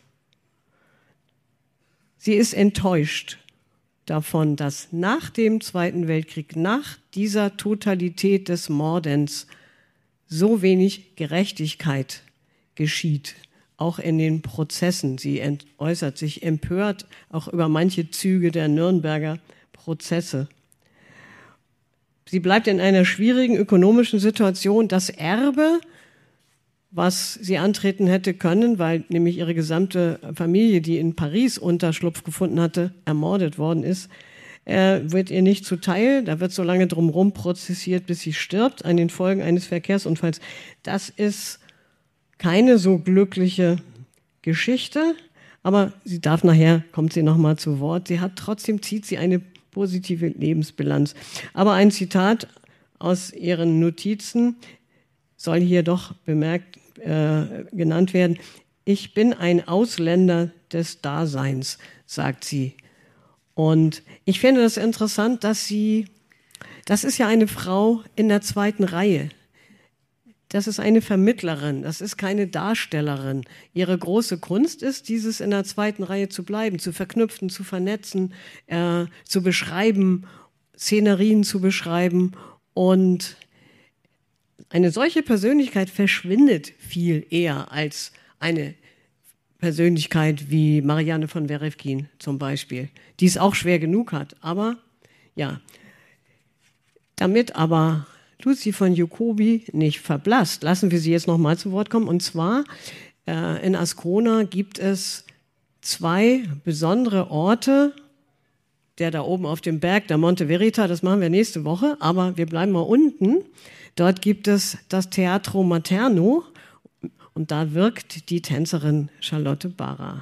Sie ist enttäuscht davon, dass nach dem Zweiten Weltkrieg, nach dieser Totalität des Mordens, so wenig Gerechtigkeit geschieht. Auch in den Prozessen. Sie äußert sich empört auch über manche Züge der Nürnberger Prozesse. Sie bleibt in einer schwierigen ökonomischen Situation. Das Erbe, was sie antreten hätte können, weil nämlich ihre gesamte Familie, die in Paris Unterschlupf gefunden hatte, ermordet worden ist, äh, wird ihr nicht zuteil. Da wird so lange drumherum prozessiert, bis sie stirbt an den Folgen eines Verkehrsunfalls. Das ist keine so glückliche Geschichte, aber sie darf nachher, kommt sie nochmal zu Wort. Sie hat trotzdem, zieht sie eine positive Lebensbilanz. Aber ein Zitat aus ihren Notizen soll hier doch bemerkt, äh, genannt werden. Ich bin ein Ausländer des Daseins, sagt sie. Und ich finde das interessant, dass sie, das ist ja eine Frau in der zweiten Reihe. Das ist eine Vermittlerin, das ist keine Darstellerin. Ihre große Kunst ist, dieses in der zweiten Reihe zu bleiben, zu verknüpfen, zu vernetzen, äh, zu beschreiben Szenerien zu beschreiben. Und eine solche Persönlichkeit verschwindet viel eher als eine Persönlichkeit wie Marianne von Werefkin zum Beispiel, die es auch schwer genug hat. Aber ja, damit aber Lucy von Jacobi nicht verblasst, lassen wir sie jetzt noch mal zu Wort kommen. Und zwar äh, in Ascona gibt es zwei besondere Orte, der da oben auf dem Berg, der Monte Verita, das machen wir nächste Woche, aber wir bleiben mal unten. Dort gibt es das Teatro Materno und da wirkt die Tänzerin Charlotte Barra.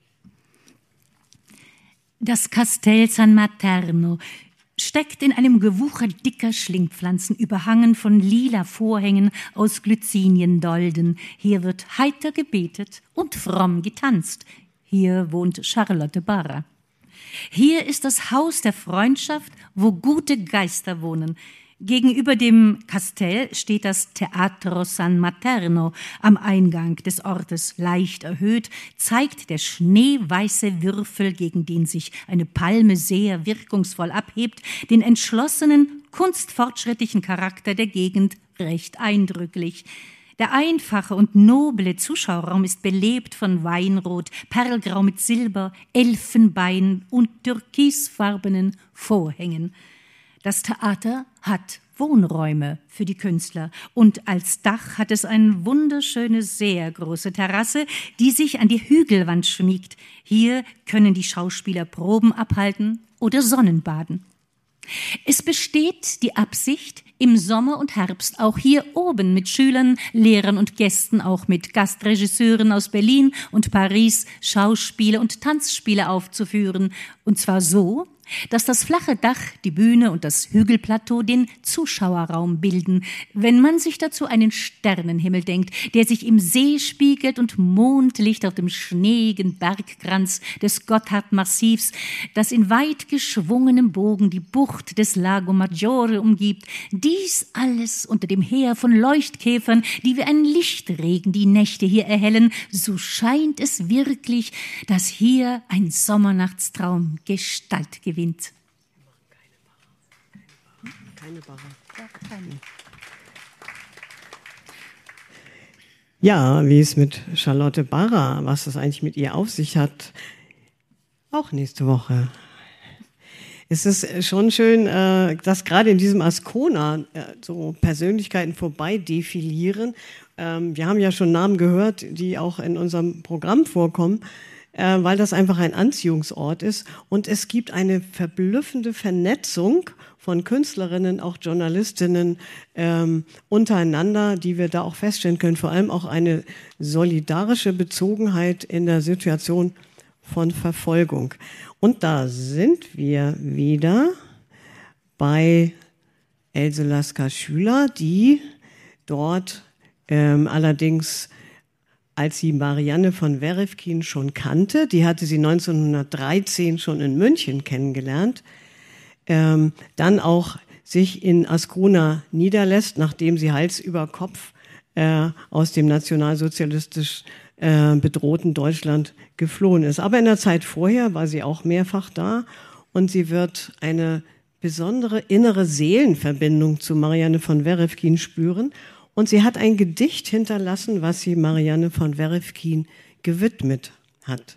Das Castel San Materno steckt in einem Gewucher dicker Schlingpflanzen, überhangen von lila Vorhängen aus Glyciniendolden. Hier wird heiter gebetet und fromm getanzt. Hier wohnt Charlotte Barra. Hier ist das Haus der Freundschaft, wo gute Geister wohnen. Gegenüber dem Kastell steht das Teatro San Materno am Eingang des Ortes. Leicht erhöht zeigt der schneeweiße Würfel, gegen den sich eine Palme sehr wirkungsvoll abhebt, den entschlossenen, kunstfortschrittlichen Charakter der Gegend recht eindrücklich. Der einfache und noble Zuschauerraum ist belebt von Weinrot, Perlgrau mit Silber, Elfenbein und türkisfarbenen Vorhängen. Das Theater hat Wohnräume für die Künstler und als Dach hat es eine wunderschöne, sehr große Terrasse, die sich an die Hügelwand schmiegt. Hier können die Schauspieler Proben abhalten oder Sonnenbaden. Es besteht die Absicht, im Sommer und Herbst auch hier oben mit Schülern, Lehrern und Gästen, auch mit Gastregisseuren aus Berlin und Paris Schauspiele und Tanzspiele aufzuführen. Und zwar so, dass das flache Dach, die Bühne und das Hügelplateau den Zuschauerraum bilden, wenn man sich dazu einen Sternenhimmel denkt, der sich im See spiegelt und Mondlicht auf dem schneeigen Bergkranz des Gotthardmassivs, das in weit geschwungenem Bogen die Bucht des Lago Maggiore umgibt. Dies alles unter dem Heer von Leuchtkäfern, die wie ein Lichtregen die Nächte hier erhellen, so scheint es wirklich, dass hier ein Sommernachtstraum Gestalt gewinnt. Keine Barra. Ja, wie es mit Charlotte Barra, was es eigentlich mit ihr auf sich hat, auch nächste Woche. Es ist schon schön, dass gerade in diesem Ascona so Persönlichkeiten vorbei defilieren. Wir haben ja schon Namen gehört, die auch in unserem Programm vorkommen, weil das einfach ein Anziehungsort ist. Und es gibt eine verblüffende Vernetzung von Künstlerinnen, auch Journalistinnen ähm, untereinander, die wir da auch feststellen können. Vor allem auch eine solidarische Bezogenheit in der Situation von Verfolgung. Und da sind wir wieder bei Else Lasker-Schüler, die dort ähm, allerdings, als sie Marianne von Werefkin schon kannte, die hatte sie neunzehnhundertdreizehn schon in München kennengelernt, ähm, dann auch sich in Ascona niederlässt, nachdem sie Hals über Kopf äh, aus dem nationalsozialistisch äh, bedrohten Deutschland geflohen ist. Aber in der Zeit vorher war sie auch mehrfach da und sie wird eine besondere innere Seelenverbindung zu Marianne von Werefkin spüren. Und sie hat ein Gedicht hinterlassen, was sie Marianne von Werefkin gewidmet hat.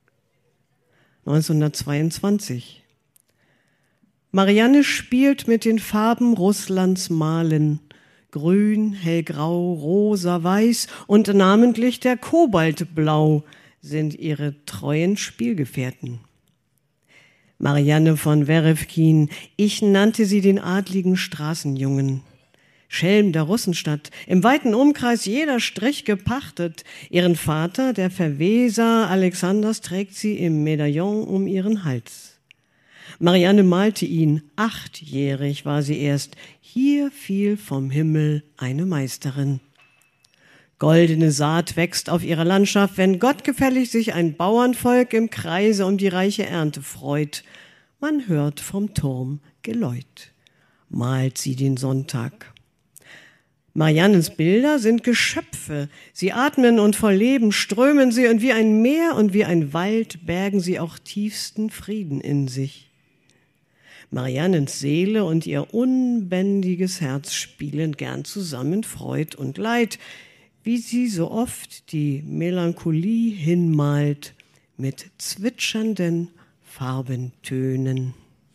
neunzehnhundertzweiundzwanzig. Marianne spielt mit den Farben Russlands Malen. Grün, hellgrau, rosa, weiß und namentlich der Kobaltblau sind ihre treuen Spielgefährten. Marianne von Werefkin, ich nannte sie den adligen Straßenjungen. Schelm der Russenstadt, im weiten Umkreis jeder Strich gepachtet. Ihren Vater, der Verweser Alexanders, trägt sie im Medaillon um ihren Hals. Marianne malte ihn, achtjährig war sie erst. Hier fiel vom Himmel eine Meisterin. Goldene Saat wächst auf ihrer Landschaft, wenn gottgefällig sich ein Bauernvolk im Kreise um die reiche Ernte freut. Man hört vom Turm Geläut. Malt sie den Sonntag. Mariannes Bilder sind Geschöpfe. Sie atmen und voll Leben strömen sie und wie ein Meer und wie ein Wald bergen sie auch tiefsten Frieden in sich. Mariannens Seele und ihr unbändiges Herz spielen gern zusammen Freud und Leid, wie sie so oft die Melancholie hinmalt mit zwitschernden Farbentönen.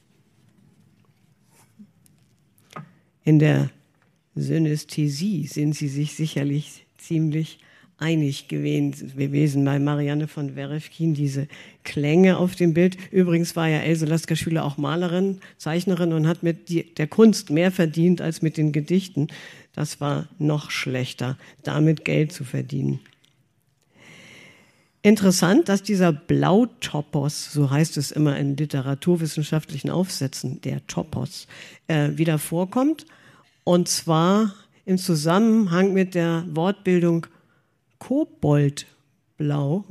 In der Synästhesie sind sie sich sicherlich ziemlich einig gewesen bei Marianne von Werefkin, diese Klänge auf dem Bild. Übrigens war ja Else Lasker-Schüler auch Malerin, Zeichnerin und hat mit die, der Kunst mehr verdient als mit den Gedichten. Das war noch schlechter, damit Geld zu verdienen. Interessant, dass dieser Blautopos, so heißt es immer in literaturwissenschaftlichen Aufsätzen, der Topos, äh, wieder vorkommt. Und zwar im Zusammenhang mit der Wortbildung Koboldblau.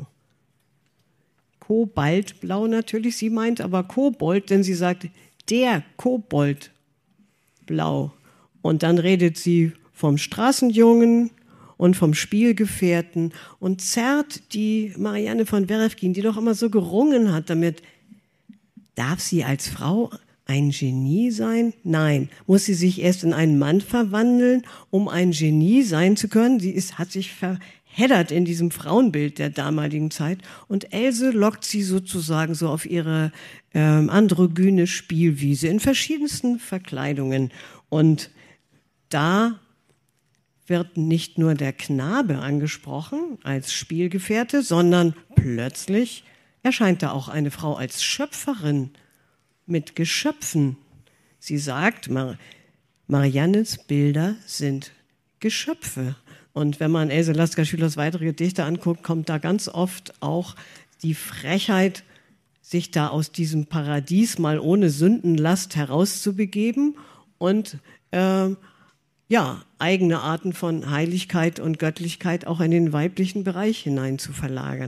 Kobaltblau natürlich, sie meint aber Kobold, denn sie sagt der Koboldblau. Und dann redet sie vom Straßenjungen und vom Spielgefährten und zerrt die Marianne von Werefkin, die doch immer so gerungen hat damit, darf sie als Frau ein Genie sein? Nein. Muss sie sich erst in einen Mann verwandeln, um ein Genie sein zu können? Sie ist, hat sich verheddert in diesem Frauenbild der damaligen Zeit. Und Else lockt sie sozusagen so auf ihre ähm, androgyne Spielwiese in verschiedensten Verkleidungen. Und da wird nicht nur der Knabe angesprochen als Spielgefährte, sondern plötzlich erscheint da auch eine Frau als Schöpferin mit Geschöpfen. Sie sagt, Mar- Mariannes Bilder sind Geschöpfe. Und wenn man Else Lasker-Schülers weitere Gedichte anguckt, kommt da ganz oft auch die Frechheit, sich da aus diesem Paradies mal ohne Sündenlast herauszubegeben und äh, ja, eigene Arten von Heiligkeit und Göttlichkeit auch in den weiblichen Bereich hinein zu verlagern.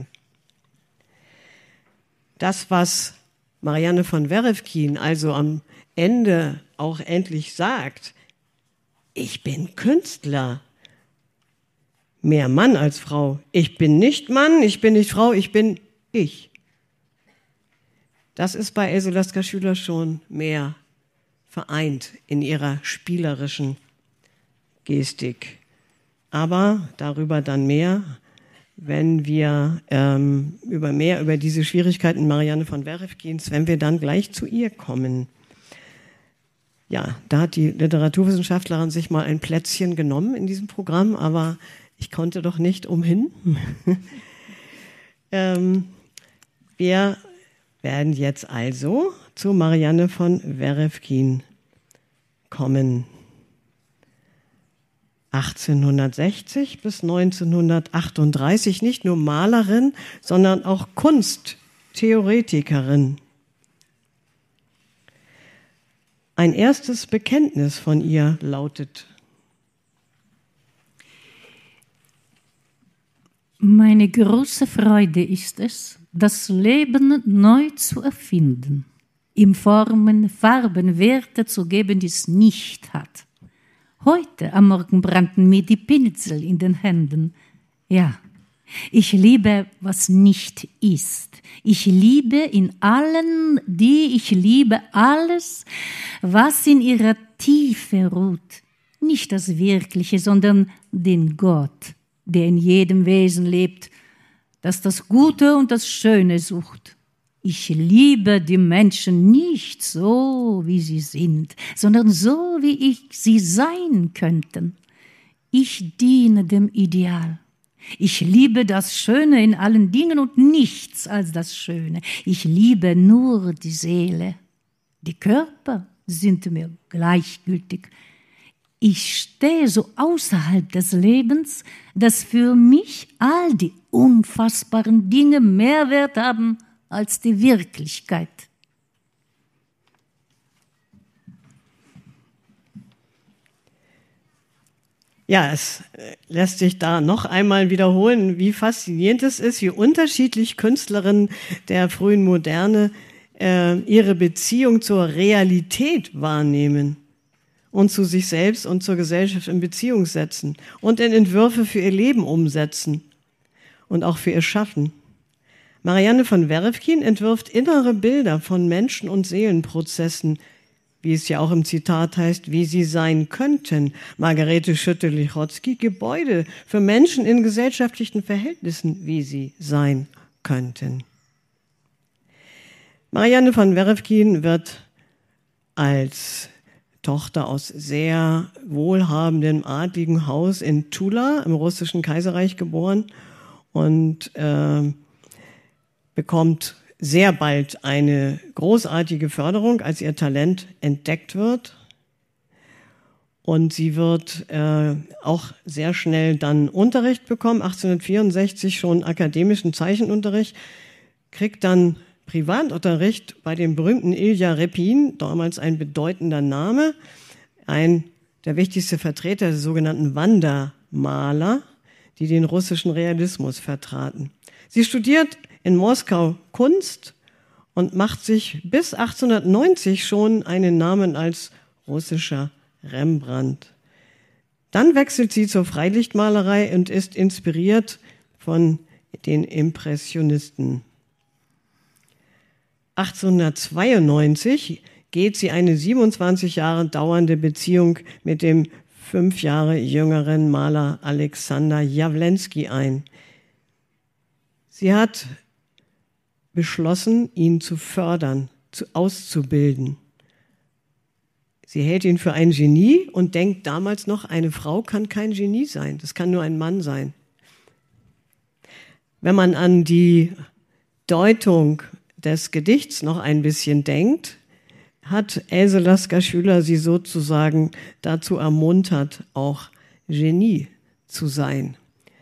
Das, was Marianne von Werefkin also am Ende auch endlich sagt, ich bin Künstler, mehr Mann als Frau, ich bin nicht Mann, ich bin nicht Frau, ich bin ich. Das ist bei Else Lasker-Schüler schon mehr vereint in ihrer spielerischen Gestik. Aber darüber dann mehr, wenn wir ähm, über mehr über diese Schwierigkeiten Marianne von Werefkins, wenn wir dann gleich zu ihr kommen. Ja, da hat die Literaturwissenschaftlerin sich mal ein Plätzchen genommen in diesem Programm, aber ich konnte doch nicht umhin. ähm, wir werden jetzt also zu Marianne von Werefkin kommen. achtzehnhundertsechzig bis neunzehnhundertachtunddreißig, nicht nur Malerin, sondern auch Kunsttheoretikerin. Ein erstes Bekenntnis von ihr lautet: Meine große Freude ist es, das Leben neu zu erfinden, ihm Formen, Farben, Werte zu geben, die es nicht hat. Heute am Morgen brannten mir die Pinsel in den Händen. Ja, ich liebe, was nicht ist. Ich liebe in allen, die ich liebe, alles, was in ihrer Tiefe ruht. Nicht das Wirkliche, sondern den Gott, der in jedem Wesen lebt, das das Gute und das Schöne sucht. Ich liebe die Menschen nicht so, wie sie sind, sondern so, wie ich sie sein könnten. Ich diene dem Ideal. Ich liebe das Schöne in allen Dingen und nichts als das Schöne. Ich liebe nur die Seele. Die Körper sind mir gleichgültig. Ich stehe so außerhalb des Lebens, dass für mich all die unfassbaren Dinge mehr Wert haben als die Wirklichkeit. Ja, es lässt sich da noch einmal wiederholen, wie faszinierend es ist, wie unterschiedlich Künstlerinnen der frühen Moderne äh, ihre Beziehung zur Realität wahrnehmen und zu sich selbst und zur Gesellschaft in Beziehung setzen und in Entwürfe für ihr Leben umsetzen und auch für ihr Schaffen. Marianne von Werefkin entwirft innere Bilder von Menschen- und Seelenprozessen, wie es ja auch im Zitat heißt, wie sie sein könnten. Margarete Schütte-Lichotzky, Gebäude für Menschen in gesellschaftlichen Verhältnissen, wie sie sein könnten. Marianne von Werefkin wird als Tochter aus sehr wohlhabendem, adligen Haus in Tula im russischen Kaiserreich geboren und äh, bekommt sehr bald eine großartige Förderung, als ihr Talent entdeckt wird. Und sie wird äh, auch sehr schnell dann Unterricht bekommen, achtzehnhundertvierundsechzig schon akademischen Zeichenunterricht, kriegt dann Privatunterricht bei dem berühmten Ilja Repin, damals ein bedeutender Name, ein der wichtigste Vertreter der sogenannten Wandermaler, die den russischen Realismus vertraten. Sie studiert in Moskau Kunst und macht sich bis achtzehnhundertneunzig schon einen Namen als russischer Rembrandt. Dann wechselt sie zur Freilichtmalerei und ist inspiriert von den Impressionisten. achtzehnhundertzweiundneunzig geht sie eine siebenundzwanzig Jahre dauernde Beziehung mit dem fünf Jahre jüngeren Maler Alexander Jawlensky ein. Sie hat beschlossen, ihn zu fördern, zu, auszubilden. Sie hält ihn für ein Genie und denkt damals noch, eine Frau kann kein Genie sein, das kann nur ein Mann sein. Wenn man an die Deutung des Gedichts noch ein bisschen denkt, hat Else Lasker-Schüler sie sozusagen dazu ermuntert, auch Genie zu sein.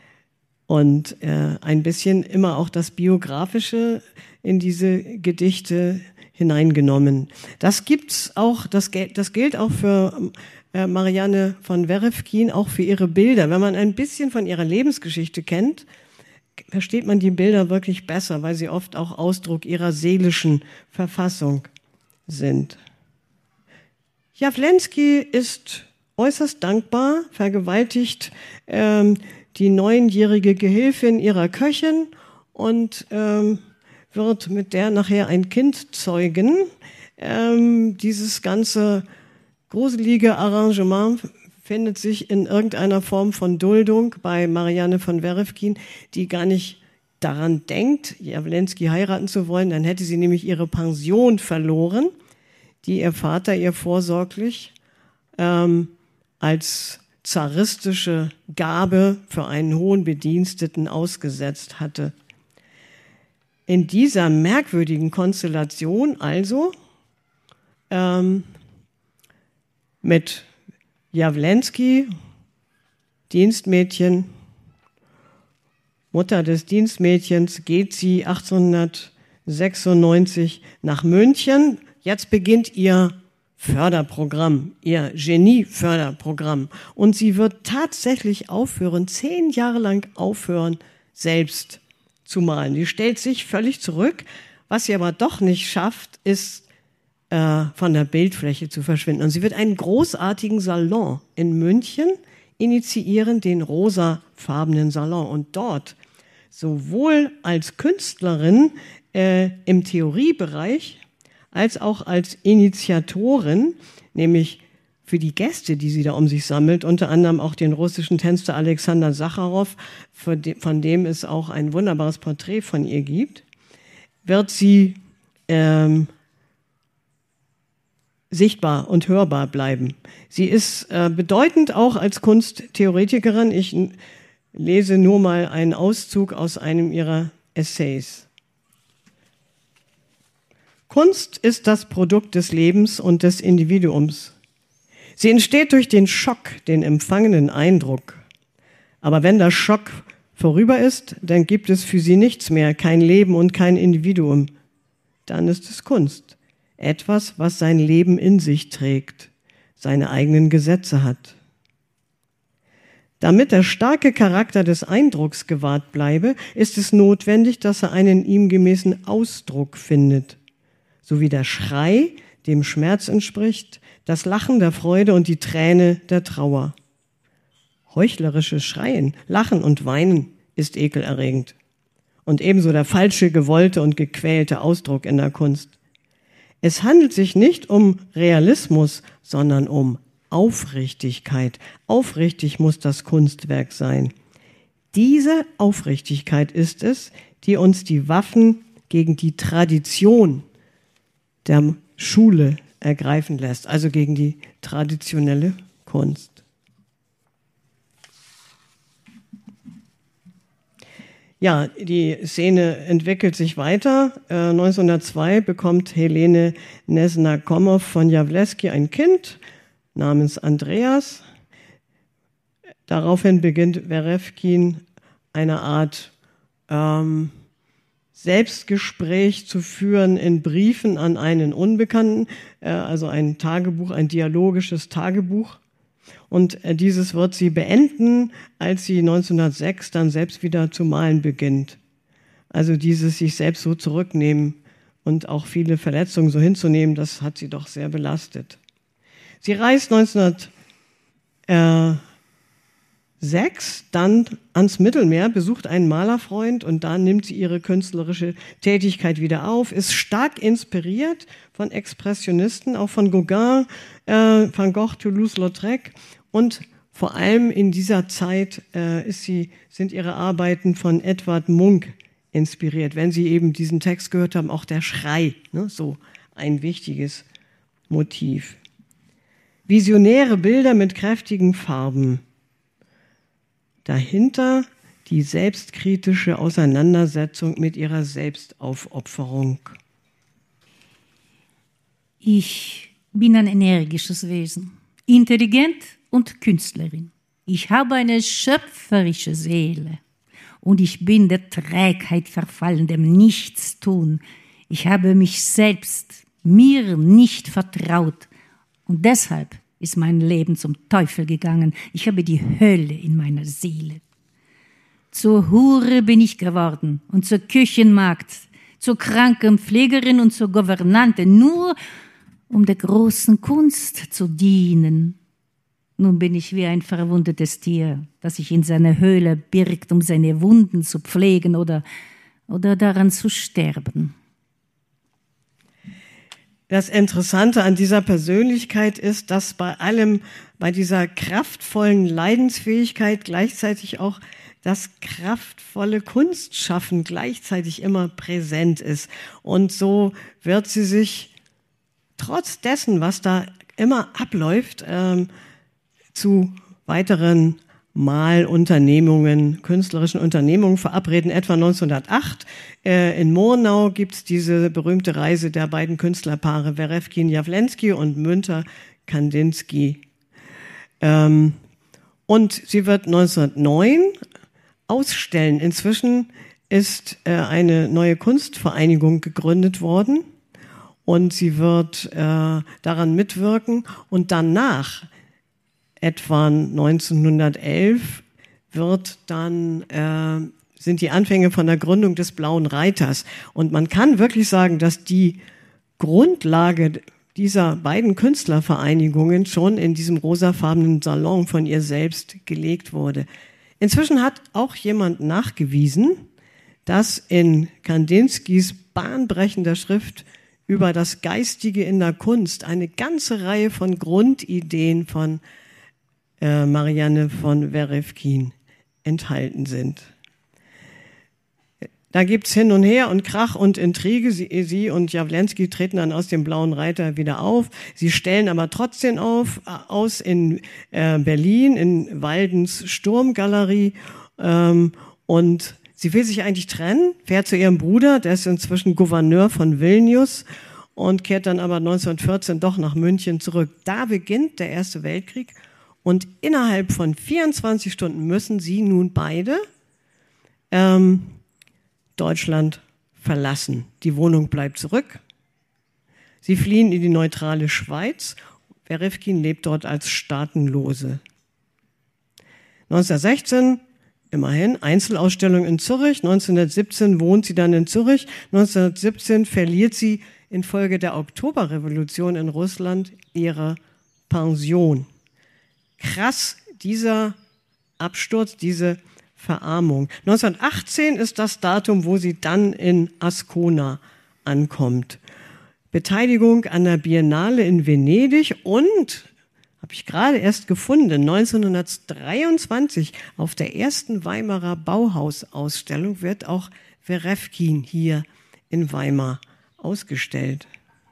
Und äh, ein bisschen immer auch das Biografische in diese Gedichte hineingenommen. Das gibt's auch, das, das gilt auch für äh, Marianne von Werefkin, auch für ihre Bilder. Wenn man ein bisschen von ihrer Lebensgeschichte kennt, versteht man die Bilder wirklich besser, weil sie oft auch Ausdruck ihrer seelischen Verfassung sind. Jawlensky ist äußerst dankbar, vergewaltigt ähm, die neunjährige Gehilfin ihrer Köchin und ähm, wird mit der nachher ein Kind zeugen. Ähm, dieses ganze gruselige Arrangement findet sich in irgendeiner Form von Duldung bei Marianne von Werefkin, die gar nicht daran denkt, Jawlensky heiraten zu wollen. Dann hätte sie nämlich ihre Pension verloren, die ihr Vater ihr vorsorglich ähm, als zaristische Gabe für einen hohen Bediensteten ausgesetzt hatte. In dieser merkwürdigen Konstellation also ähm, mit Jawlensky, Dienstmädchen, Mutter des Dienstmädchens, geht sie achtzehnhundertsechsundneunzig nach München. Jetzt beginnt ihr Förderprogramm, ihr Genie-Förderprogramm. Und sie wird tatsächlich aufhören, zehn Jahre lang aufhören, selbst zu malen. Die stellt sich völlig zurück. Was sie aber doch nicht schafft, ist äh, von der Bildfläche zu verschwinden. Und sie wird einen großartigen Salon in München initiieren, den rosafarbenen Salon. Und dort sowohl als Künstlerin äh, im Theoriebereich als auch als Initiatorin, nämlich für die Gäste, die sie da um sich sammelt, unter anderem auch den russischen Tänzer Alexander Sacharow, von dem es auch ein wunderbares Porträt von ihr gibt, wird sie ähm, sichtbar und hörbar bleiben. Sie ist äh, bedeutend auch als Kunsttheoretikerin. Ich n- lese nur mal einen Auszug aus einem ihrer Essays. Kunst ist das Produkt des Lebens und des Individuums. Sie entsteht durch den Schock, den empfangenen Eindruck. Aber wenn der Schock vorüber ist, dann gibt es für sie nichts mehr, kein Leben und kein Individuum. Dann ist es Kunst. Etwas, was sein Leben in sich trägt, seine eigenen Gesetze hat. Damit der starke Charakter des Eindrucks gewahrt bleibe, ist es notwendig, dass er einen ihm gemäßen Ausdruck findet, so wie der Schrei dem Schmerz entspricht, das Lachen der Freude und die Träne der Trauer. Heuchlerisches Schreien, Lachen und Weinen ist ekelerregend. Und ebenso der falsche, gewollte und gequälte Ausdruck in der Kunst. Es handelt sich nicht um Realismus, sondern um Aufrichtigkeit. Aufrichtig muss das Kunstwerk sein. Diese Aufrichtigkeit ist es, die uns die Waffen gegen die Tradition der Schule ergreifen lässt, also gegen die traditionelle Kunst. Ja, die Szene entwickelt sich weiter. Äh, neunzehnhundertzwei bekommt Helene Neznakomow von Jawlewski ein Kind namens Andreas. Daraufhin beginnt Werefkin eine Art ähm, Selbstgespräch zu führen in Briefen an einen Unbekannten, äh, also ein Tagebuch, ein dialogisches Tagebuch. Und äh, dieses wird sie beenden, als sie neunzehnhundertsechs dann selbst wieder zu malen beginnt. Also dieses sich selbst so zurücknehmen und auch viele Verletzungen so hinzunehmen, das hat sie doch sehr belastet. Sie reist neunzehnhundertsechs dann ans Mittelmeer, besucht einen Malerfreund und da nimmt sie ihre künstlerische Tätigkeit wieder auf, ist stark inspiriert von Expressionisten, auch von Gauguin, äh, Van Gogh, Toulouse-Lautrec und vor allem in dieser Zeit äh, ist sie, sind ihre Arbeiten von Edvard Munch inspiriert. Wenn Sie eben diesen Text gehört haben, auch der Schrei, ne, so ein wichtiges Motiv. Visionäre Bilder mit kräftigen Farben. Dahinter die selbstkritische Auseinandersetzung mit ihrer Selbstaufopferung. Ich bin ein energisches Wesen, intelligent und Künstlerin. Ich habe eine schöpferische Seele und ich bin der Trägheit verfallen, dem Nichtstun. Ich habe mich selbst mir nicht vertraut und deshalb ist mein Leben zum Teufel gegangen. Ich habe die Hölle in meiner Seele. Zur Hure bin ich geworden und zur Küchenmagd, zur Krankenpflegerin und zur Gouvernante, nur um der großen Kunst zu dienen. Nun bin ich wie ein verwundetes Tier, das sich in seiner Höhle birgt, um seine Wunden zu pflegen oder, oder daran zu sterben. Das Interessante an dieser Persönlichkeit ist, dass bei allem, bei dieser kraftvollen Leidensfähigkeit gleichzeitig auch das kraftvolle Kunstschaffen gleichzeitig immer präsent ist. Und so wird sie sich trotz dessen, was da immer abläuft, ähm, zu weiteren Malunternehmungen, künstlerischen Unternehmungen verabreden. Etwa neunzehnhundertacht äh, in Murnau gibt es diese berühmte Reise der beiden Künstlerpaare Werefkin-Jawlensky und Münter-Kandinsky. Ähm, und sie wird neunzehnhundertneun ausstellen. Inzwischen ist äh, eine neue Kunstvereinigung gegründet worden und sie wird äh, daran mitwirken und danach etwa neunzehnhundertelf wird dann, äh, sind die Anfänge von der Gründung des Blauen Reiters. Und man kann wirklich sagen, dass die Grundlage dieser beiden Künstlervereinigungen schon in diesem rosafarbenen Salon von ihr selbst gelegt wurde. Inzwischen hat auch jemand nachgewiesen, dass in Kandinskys bahnbrechender Schrift über das Geistige in der Kunst eine ganze Reihe von Grundideen von äh, Marianne von Werefkin enthalten sind. Da gibt's hin und her und Krach und Intrige. Sie, sie und Jawlensky treten dann aus dem Blauen Reiter wieder auf. Sie stellen aber trotzdem auf, aus in äh, Berlin, in Waldens Sturmgalerie. Ähm, und sie will sich eigentlich trennen, fährt zu ihrem Bruder, der ist inzwischen Gouverneur von Vilnius und kehrt dann aber neunzehnhundertvierzehn doch nach München zurück. Da beginnt der Erste Weltkrieg und innerhalb von vierundzwanzig Stunden müssen sie nun beide ähm, Deutschland verlassen. Die Wohnung bleibt zurück. Sie fliehen in die neutrale Schweiz. Werefkin lebt dort als Staatenlose. neunzehnhundertsechzehn, immerhin, Einzelausstellung in Zürich. neunzehnhundertsiebzehn wohnt sie dann in Zürich. neunzehnhundertsiebzehn verliert sie infolge der Oktoberrevolution in Russland ihre Pension. Krass, dieser Absturz, diese Verarmung. neunzehnhundertachtzehn ist das Datum, wo sie dann in Ascona ankommt. Beteiligung an der Biennale in Venedig und, habe ich gerade erst gefunden, neunzehnhundertdreiundzwanzig auf der ersten Weimarer Bauhausausstellung wird auch Werefkin hier in Weimar ausgestellt.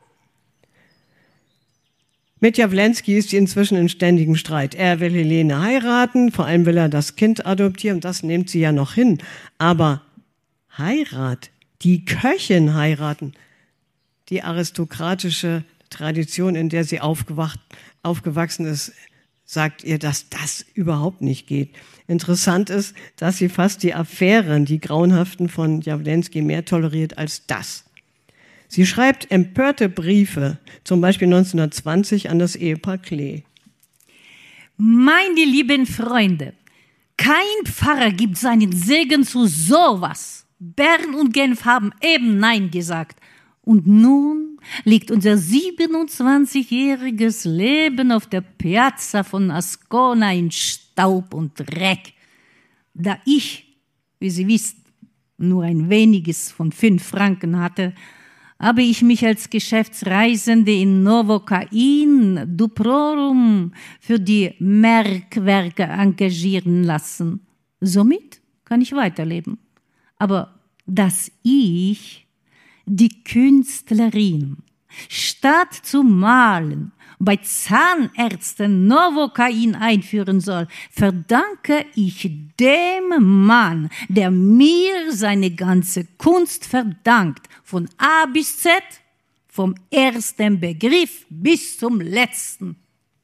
Mit Jawlensky ist sie inzwischen in ständigem Streit. Er will Helene heiraten, vor allem will er das Kind adoptieren, das nimmt sie ja noch hin. Aber Heirat, die Köchin heiraten, die aristokratische Tradition, in der sie aufgewacht, aufgewachsen ist, sagt ihr, dass das überhaupt nicht geht. Interessant ist, dass sie fast die Affären, die grauenhaften von Jawlensky mehr toleriert als das. Sie schreibt empörte Briefe, zum Beispiel neunzehnhundertzwanzig an das Ehepaar Klee. Meine lieben Freunde, kein Pfarrer gibt seinen Segen zu sowas. Bern und Genf haben eben Nein gesagt. Und nun liegt unser siebenundzwanzigjähriges Leben auf der Piazza von Ascona in Staub und Dreck. Da ich, wie Sie wissen, nur ein weniges von fünf Franken hatte, habe ich mich als Geschäftsreisende in Novocain Duprorum für die Merkwerke engagieren lassen. Somit kann ich weiterleben. Aber dass ich, die Künstlerin, statt zu malen, bei Zahnärzten Novocain einführen soll, verdanke ich dem Mann, der mir seine ganze Kunst verdankt, von A bis Z, vom ersten Begriff bis zum letzten.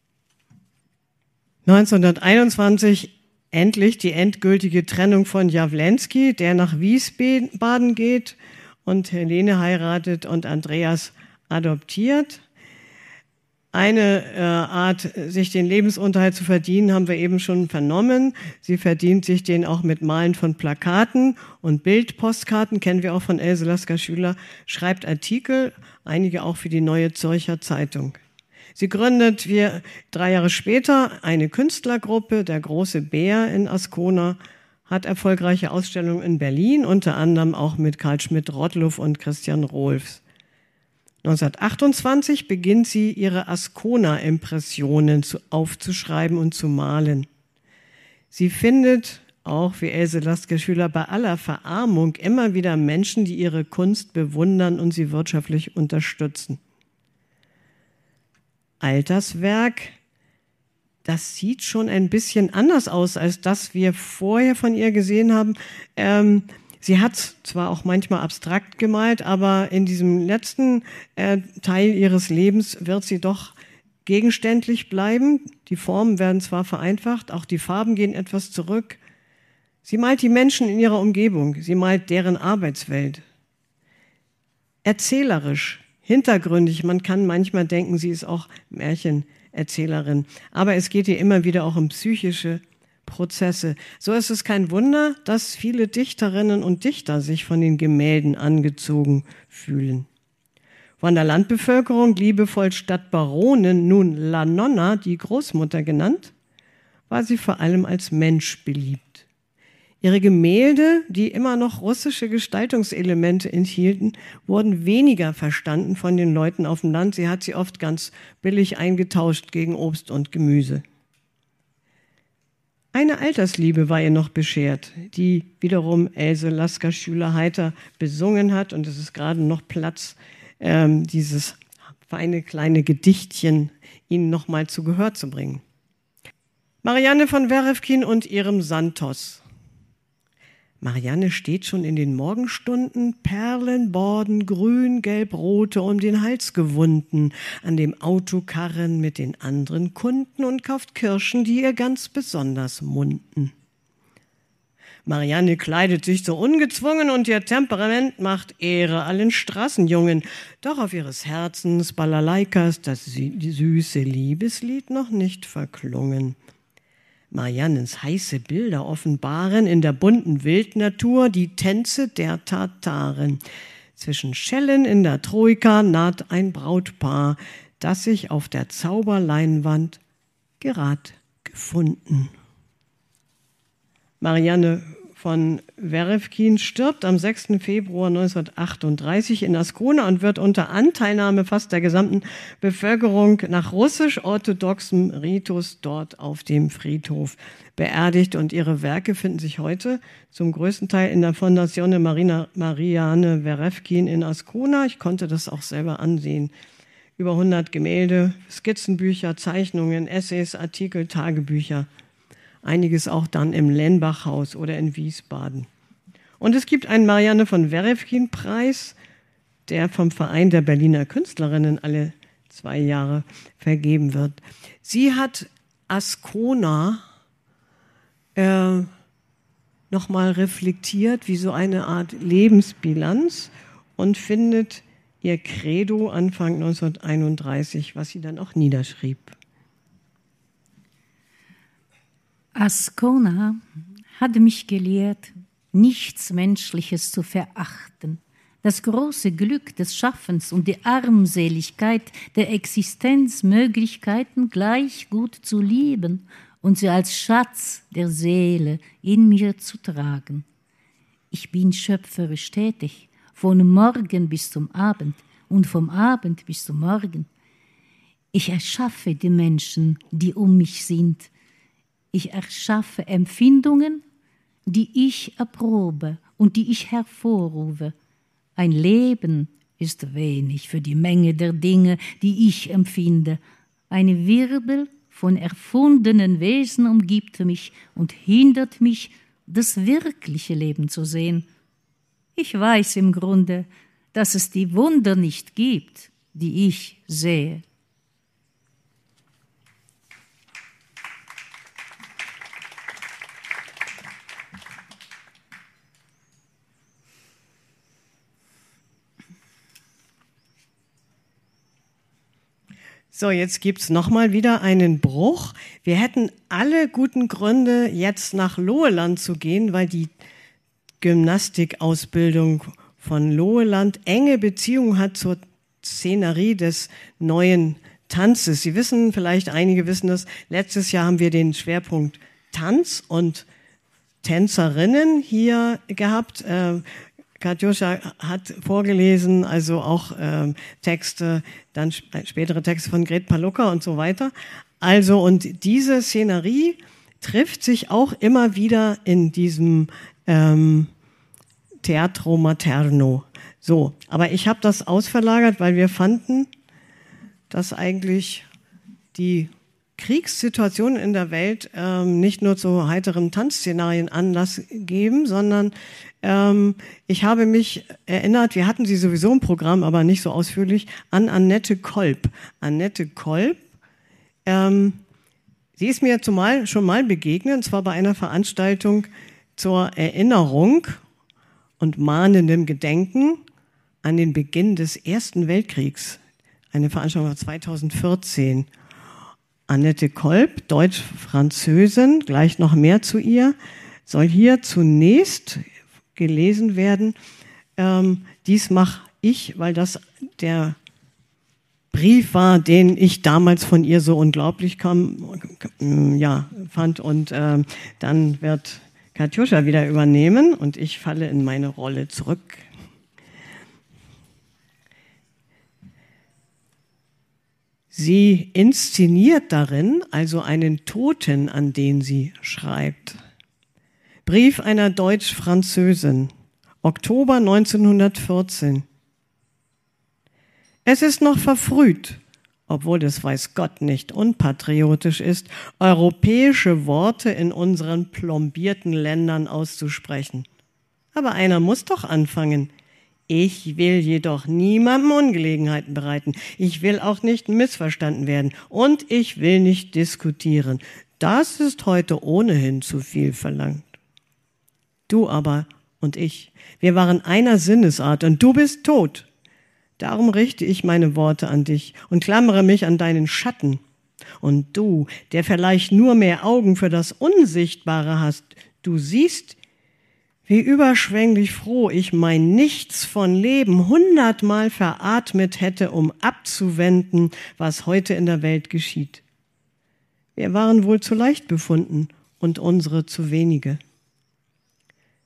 neunzehnhunderteinundzwanzig endlich die endgültige Trennung von Jawlensky, der nach Wiesbaden geht und Helene heiratet und Andreas adoptiert. Eine äh, Art, sich den Lebensunterhalt zu verdienen, haben wir eben schon vernommen. Sie verdient sich den auch mit Malen von Plakaten und Bildpostkarten, kennen wir auch von Else Lasker-Schüler, schreibt Artikel, einige auch für die Neue Zürcher Zeitung. Sie gründet wir drei Jahre später eine Künstlergruppe, der Große Bär in Ascona, hat erfolgreiche Ausstellungen in Berlin, unter anderem auch mit Karl Schmidt-Rottluff und Christian Rohlfs. neunzehnhundertachtundzwanzig beginnt sie, ihre Ascona-Impressionen aufzuschreiben und zu malen. Sie findet, auch wie Else Lasker-Schüler, bei aller Verarmung immer wieder Menschen, die ihre Kunst bewundern und sie wirtschaftlich unterstützen. Alterswerk, das sieht schon ein bisschen anders aus, als das wir vorher von ihr gesehen haben. Ähm, Sie hat zwar auch manchmal abstrakt gemalt, aber in diesem letzten äh, Teil ihres Lebens wird sie doch gegenständlich bleiben. Die Formen werden zwar vereinfacht, auch die Farben gehen etwas zurück. Sie malt die Menschen in ihrer Umgebung, sie malt deren Arbeitswelt. Erzählerisch, hintergründig, man kann manchmal denken, sie ist auch Märchenerzählerin. Aber es geht ihr immer wieder auch um psychische Prozesse. So ist es kein Wunder, dass viele Dichterinnen und Dichter sich von den Gemälden angezogen fühlen. Von der Landbevölkerung, liebevoll Stadtbaronin, nun La Nonna, die Großmutter genannt, war sie vor allem als Mensch beliebt. Ihre Gemälde, die immer noch russische Gestaltungselemente enthielten, wurden weniger verstanden von den Leuten auf dem Land. Sie hat sie oft ganz billig eingetauscht gegen Obst und Gemüse. Eine Altersliebe war ihr noch beschert, die wiederum Else Lasker-Schüler heiter besungen hat. Und es ist gerade noch Platz, ähm, dieses feine kleine Gedichtchen Ihnen nochmal zu Gehör zu bringen. Marianne von Werefkin und ihrem Santos. Marianne steht schon in den Morgenstunden, Perlenborden, grün, gelb, rote um den Hals gewunden, an dem Autokarren mit den anderen Kunden und kauft Kirschen, die ihr ganz besonders munden. Marianne kleidet sich so ungezwungen und ihr Temperament macht Ehre allen Straßenjungen. Doch auf ihres Herzens Balalaikas das süße Liebeslied noch nicht verklungen. Mariannens heiße Bilder offenbaren in der bunten Wildnatur die Tänze der Tataren. Zwischen Schellen in der Troika naht ein Brautpaar, das sich auf der Zauberleinwand gerad gefunden. Marianne von Werefkin stirbt am sechsten Februar neunzehnhundertachtunddreißig in Ascona und wird unter Anteilnahme fast der gesamten Bevölkerung nach russisch-orthodoxem Ritus dort auf dem Friedhof beerdigt. Und ihre Werke finden sich heute zum größten Teil in der Fondazione Marina, Marianne Werefkin in Ascona. Ich konnte das auch selber ansehen. Über hundert Gemälde, Skizzenbücher, Zeichnungen, Essays, Artikel, Tagebücher. Einiges auch dann im Lenbachhaus oder in Wiesbaden. Und es gibt einen Marianne von Werefkin-Preis, der vom Verein der Berliner Künstlerinnen alle zwei Jahre vergeben wird. Sie hat Ascona äh, nochmal reflektiert wie so eine Art Lebensbilanz und findet ihr Credo Anfang neunzehnhunderteinunddreißig, was sie dann auch niederschrieb. Ascona hat mich gelehrt, nichts Menschliches zu verachten, das große Glück des Schaffens und die Armseligkeit der Existenzmöglichkeiten gleich gut zu lieben und sie als Schatz der Seele in mir zu tragen. Ich bin schöpferisch tätig, von Morgen bis zum Abend und vom Abend bis zum Morgen. Ich erschaffe die Menschen, die um mich sind. Ich erschaffe Empfindungen, die ich erprobe und die ich hervorrufe. Ein Leben ist wenig für die Menge der Dinge, die ich empfinde. Ein Wirbel von erfundenen Wesen umgibt mich und hindert mich, das wirkliche Leben zu sehen. Ich weiß im Grunde, dass es die Wunder nicht gibt, die ich sehe. So, jetzt gibt's nochmal wieder einen Bruch. Wir hätten alle guten Gründe, jetzt nach Loheland zu gehen, weil die Gymnastikausbildung von Loheland enge Beziehung hat zur Szenerie des neuen Tanzes. Sie wissen, vielleicht einige wissen das, letztes Jahr haben wir den Schwerpunkt Tanz und Tänzerinnen hier gehabt. Äh, Katjuscha hat vorgelesen, also auch äh, Texte, dann sp- spätere Texte von Gret Palucca und so weiter. Also, und diese Szenerie trifft sich auch immer wieder in diesem ähm, Teatro Materno. So, aber ich habe das ausverlagert, weil wir fanden, dass eigentlich die Kriegssituationen in der Welt ähm, nicht nur zu heiteren Tanzszenarien Anlass geben, sondern ähm, ich habe mich erinnert, wir hatten sie sowieso im Programm, aber nicht so ausführlich, an Annette Kolb. Annette Kolb, ähm, sie ist mir zumal schon mal begegnet, und zwar bei einer Veranstaltung zur Erinnerung und mahnendem Gedenken an den Beginn des Ersten Weltkriegs. Eine Veranstaltung war zweitausendvierzehn. Annette Kolb, Deutsch-Französin, gleich noch mehr zu ihr, soll hier zunächst gelesen werden. Ähm, dies mache ich, weil das der Brief war, den ich damals von ihr so unglaublich kam, ja, fand. Und äh, dann wird Katjuscha wieder übernehmen und ich falle in meine Rolle zurück. Sie inszeniert darin also einen Toten, an den sie schreibt. Brief einer Deutsch-Französin, Oktober neunzehnhundertvierzehn. Es ist noch verfrüht, obwohl es weiß Gott nicht unpatriotisch ist, europäische Worte in unseren plombierten Ländern auszusprechen. Aber einer muss doch anfangen. Ich will jedoch niemandem Ungelegenheiten bereiten. Ich will auch nicht missverstanden werden. Und ich will nicht diskutieren. Das ist heute ohnehin zu viel verlangt. Du aber und ich, wir waren einer Sinnesart und du bist tot. Darum richte ich meine Worte an dich und klammere mich an deinen Schatten. Und du, der vielleicht nur mehr Augen für das Unsichtbare hast, du siehst, wie überschwänglich froh ich mein Nichts von Leben hundertmal veratmet hätte, um abzuwenden, was heute in der Welt geschieht. Wir waren wohl zu leicht befunden und unsere zu wenige.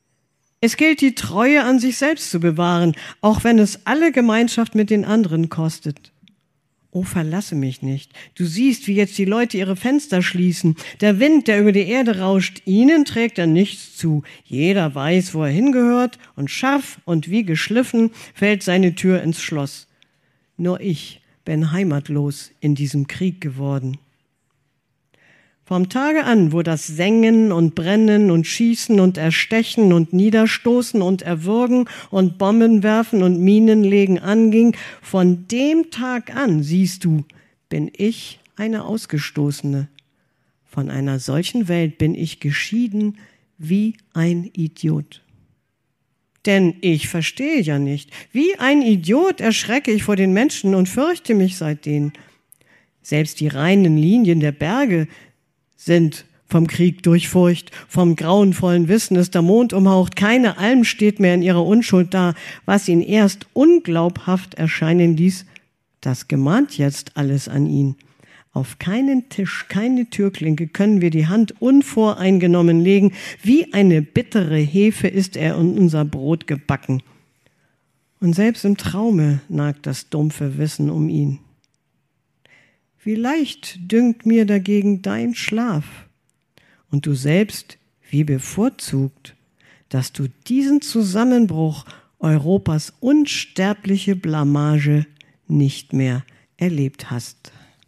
Es gilt, die Treue an sich selbst zu bewahren, auch wenn es alle Gemeinschaft mit den anderen kostet. Oh, verlasse mich nicht. Du siehst, wie jetzt die Leute ihre Fenster schließen. Der Wind, der über die Erde rauscht, ihnen trägt er nichts zu. Jeder weiß, wo er hingehört, und scharf und wie geschliffen fällt seine Tür ins Schloss. Nur ich bin heimatlos in diesem Krieg geworden. Vom Tage an, wo das Sengen und Brennen und Schießen und Erstechen und Niederstoßen und Erwürgen und Bomben werfen und Minenlegen anging, von dem Tag an, siehst du, bin ich eine Ausgestoßene. Von einer solchen Welt bin ich geschieden wie ein Idiot. Denn ich verstehe ja nicht. Wie ein Idiot erschrecke ich vor den Menschen und fürchte mich seitdem. Selbst die reinen Linien der Berge sind vom Krieg durchfurcht, vom grauenvollen Wissen ist der Mond umhaucht, keine Alm steht mehr in ihrer Unschuld da, was ihn erst unglaubhaft erscheinen ließ, das gemahnt jetzt alles an ihn. Auf keinen Tisch, keine Türklinke können wir die Hand unvoreingenommen legen, wie eine bittere Hefe ist er in unser Brot gebacken. Und selbst im Traume nagt das dumpfe Wissen um ihn. Wie leicht dünkt mir dagegen dein Schlaf, und du selbst, wie bevorzugt, dass du diesen Zusammenbruch Europas unsterbliche Blamage nicht mehr erlebt hast.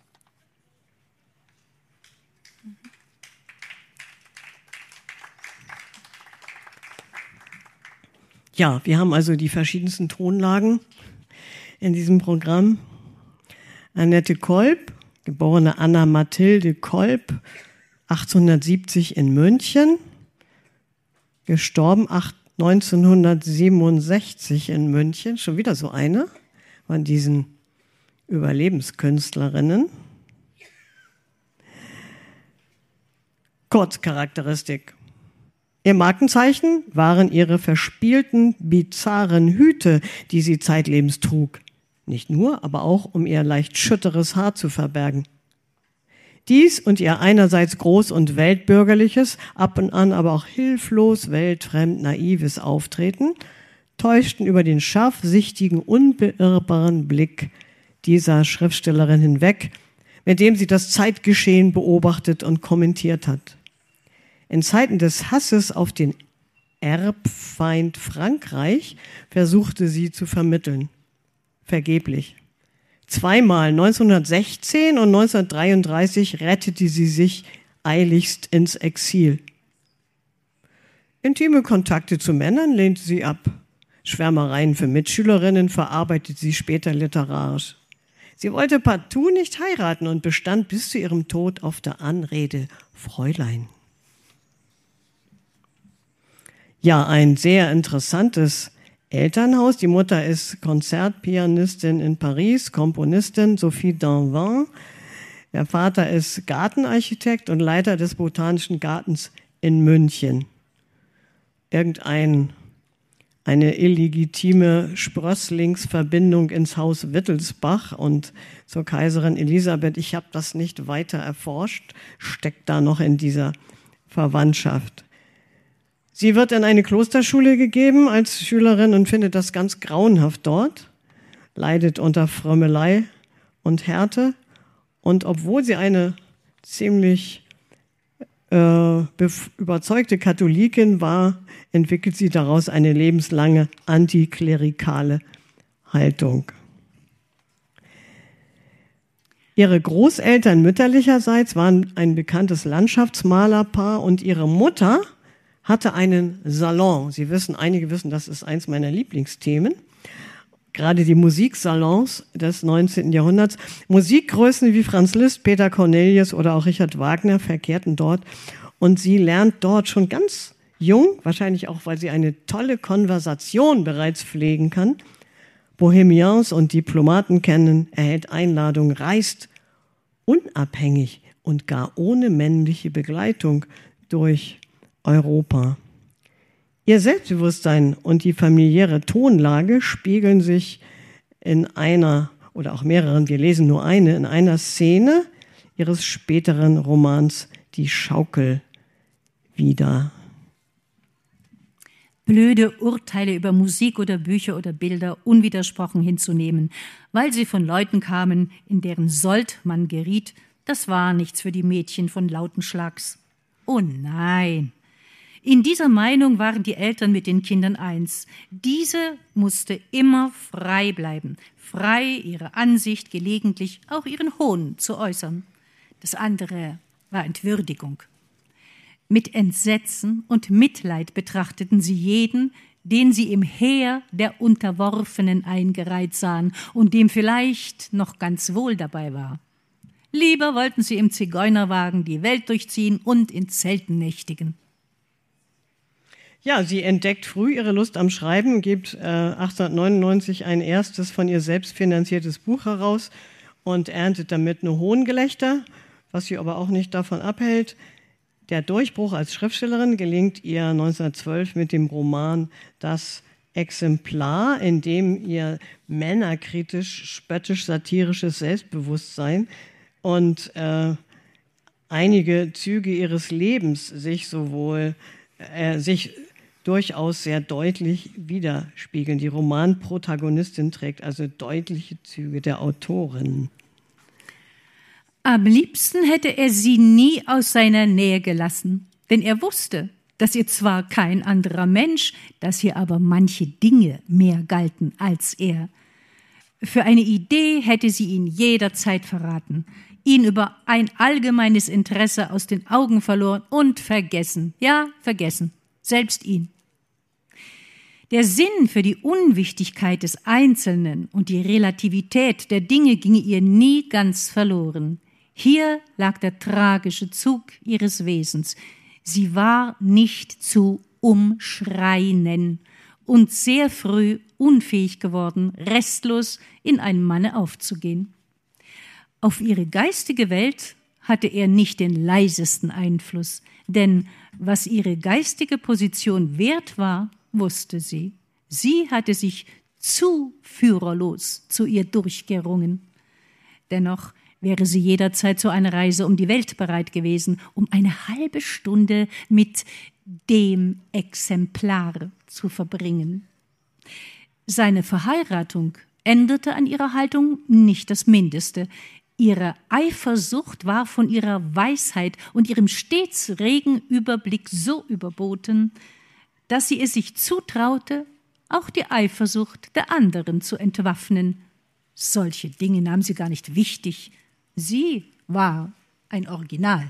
Ja, wir haben also die verschiedensten Tonlagen in diesem Programm. Annette Kolb, geborene Anna Mathilde Kolb, achtzehnhundertsiebzig in München, gestorben neunzehnhundertsiebenundsechzig in München, schon wieder so eine von diesen Überlebenskünstlerinnen. Kurzcharakteristik. Ihr Markenzeichen waren ihre verspielten, bizarren Hüte, die sie zeitlebens trug. Nicht nur, aber auch, um ihr leicht schütteres Haar zu verbergen. Dies und ihr einerseits groß- und weltbürgerliches, ab und an aber auch hilflos, weltfremd, naives Auftreten täuschten über den scharfsichtigen, unbeirrbaren Blick dieser Schriftstellerin hinweg, mit dem sie das Zeitgeschehen beobachtet und kommentiert hat. In Zeiten des Hasses auf den Erbfeind Frankreich versuchte sie zu vermitteln. Vergeblich. Zweimal, neunzehnhundertsechzehn und neunzehnhundertdreiunddreißig, rettete sie sich eiligst ins Exil. Intime Kontakte zu Männern lehnte sie ab. Schwärmereien für Mitschülerinnen verarbeitete sie später literarisch. Sie wollte partout nicht heiraten und bestand bis zu ihrem Tod auf der Anrede Fräulein. Ja, ein sehr interessantes Elternhaus. Die Mutter ist Konzertpianistin in Paris, Komponistin Sophie Danvin. Der Vater ist Gartenarchitekt und Leiter des Botanischen Gartens in München. Irgendein, eine illegitime Sprösslingsverbindung ins Haus Wittelsbach und zur Kaiserin Elisabeth, ich habe das nicht weiter erforscht, steckt da noch in dieser Verwandtschaft. Sie wird in eine Klosterschule gegeben als Schülerin und findet das ganz grauenhaft dort, leidet unter Frömmelei und Härte. Und obwohl sie eine ziemlich äh, überzeugte Katholikin war, entwickelt sie daraus eine lebenslange antiklerikale Haltung. Ihre Großeltern mütterlicherseits waren ein bekanntes Landschaftsmalerpaar und ihre Mutter hatte einen Salon. Sie wissen, einige wissen, das ist eins meiner Lieblingsthemen. Gerade die Musiksalons des neunzehnten Jahrhunderts. Musikgrößen wie Franz Liszt, Peter Cornelius oder auch Richard Wagner verkehrten dort. Und sie lernt dort schon ganz jung, wahrscheinlich auch, weil sie eine tolle Konversation bereits pflegen kann, Bohemians und Diplomaten kennen, erhält Einladung, reist unabhängig und gar ohne männliche Begleitung durch Europa. Ihr Selbstbewusstsein und die familiäre Tonlage spiegeln sich in einer oder auch mehreren, wir lesen nur eine, in einer Szene ihres späteren Romans Die Schaukel wider. blöde Urteile über Musik oder Bücher oder Bilder unwidersprochen hinzunehmen, weil sie von Leuten kamen, in deren Sold man geriet, das war nichts für die Mädchen von Lautenschlags. Oh nein! In dieser Meinung waren die Eltern mit den Kindern eins. Diese musste immer frei bleiben, frei, ihre Ansicht, gelegentlich auch ihren Hohn zu äußern. Das andere war Entwürdigung. Mit Entsetzen und Mitleid betrachteten sie jeden, den sie im Heer der Unterworfenen eingereiht sahen und dem vielleicht noch ganz wohl dabei war. Lieber wollten sie im Zigeunerwagen die Welt durchziehen und in Zelten nächtigen. Ja, sie entdeckt früh ihre Lust am Schreiben, gibt äh, achtzehnhundertneunundneunzig ein erstes von ihr selbst finanziertes Buch heraus und erntet damit nur Hohngelächter, was sie aber auch nicht davon abhält. Der Durchbruch als Schriftstellerin gelingt ihr neunzehnhundertzwölf mit dem Roman Das Exemplar, in dem ihr männerkritisch, spöttisch-satirisches Selbstbewusstsein und äh, einige Züge ihres Lebens sich sowohl äh, sich durchaus sehr deutlich widerspiegeln. Die Romanprotagonistin trägt also deutliche Züge der Autorin. Am liebsten hätte er sie nie aus seiner Nähe gelassen, denn er wusste, dass ihr zwar kein anderer Mensch, dass ihr aber manche Dinge mehr galten als er. Für eine Idee hätte sie ihn jederzeit verraten, ihn über ein allgemeines Interesse aus den Augen verloren und vergessen, ja, vergessen, selbst ihn. Der Sinn für die Unwichtigkeit des Einzelnen und die Relativität der Dinge ginge ihr nie ganz verloren. Hier lag der tragische Zug ihres Wesens. Sie war nicht zu umschreien und sehr früh unfähig geworden, restlos in einem Manne aufzugehen. Auf ihre geistige Welt hatte er nicht den leisesten Einfluss, denn was ihre geistige Position wert war, wusste sie. Sie hatte sich zu führerlos zu ihr durchgerungen. Dennoch wäre sie jederzeit zu einer Reise um die Welt bereit gewesen, um eine halbe Stunde mit dem Exemplar zu verbringen. Seine Verheiratung änderte an ihrer Haltung nicht das Mindeste. Ihre Eifersucht war von ihrer Weisheit und ihrem stets regen Überblick so überboten, dass sie es sich zutraute, auch die Eifersucht der anderen zu entwaffnen. Solche Dinge nahm sie gar nicht wichtig. Sie war ein Original.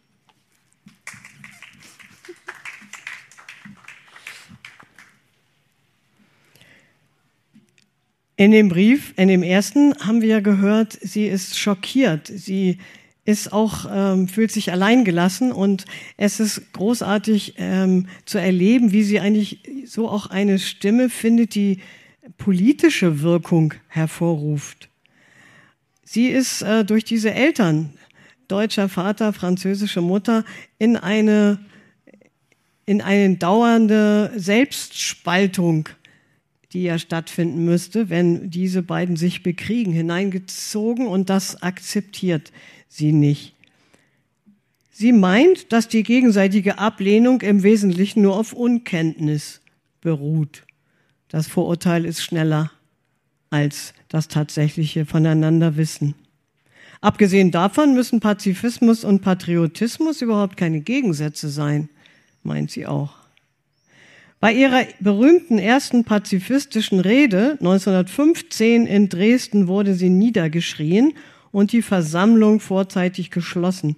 In dem Brief, in dem ersten, haben wir ja gehört, sie ist schockiert. Sie ist auch, ähm, fühlt sich alleingelassen und es ist großartig ähm, zu erleben, wie sie eigentlich so auch eine Stimme findet, die politische Wirkung hervorruft. Sie ist äh, durch diese Eltern, deutscher Vater, französische Mutter, in eine, in eine dauernde Selbstspaltung, die ja stattfinden müsste, wenn diese beiden sich bekriegen, hineingezogen, und das akzeptiert sie nicht. Sie meint, dass die gegenseitige Ablehnung im Wesentlichen nur auf Unkenntnis beruht. Das Vorurteil ist schneller als das tatsächliche Voneinanderwissen. Abgesehen davon müssen Pazifismus und Patriotismus überhaupt keine Gegensätze sein, meint sie auch. Bei ihrer berühmten ersten pazifistischen Rede neunzehnhundertfünfzehn in Dresden wurde sie niedergeschrien und die Versammlung vorzeitig geschlossen.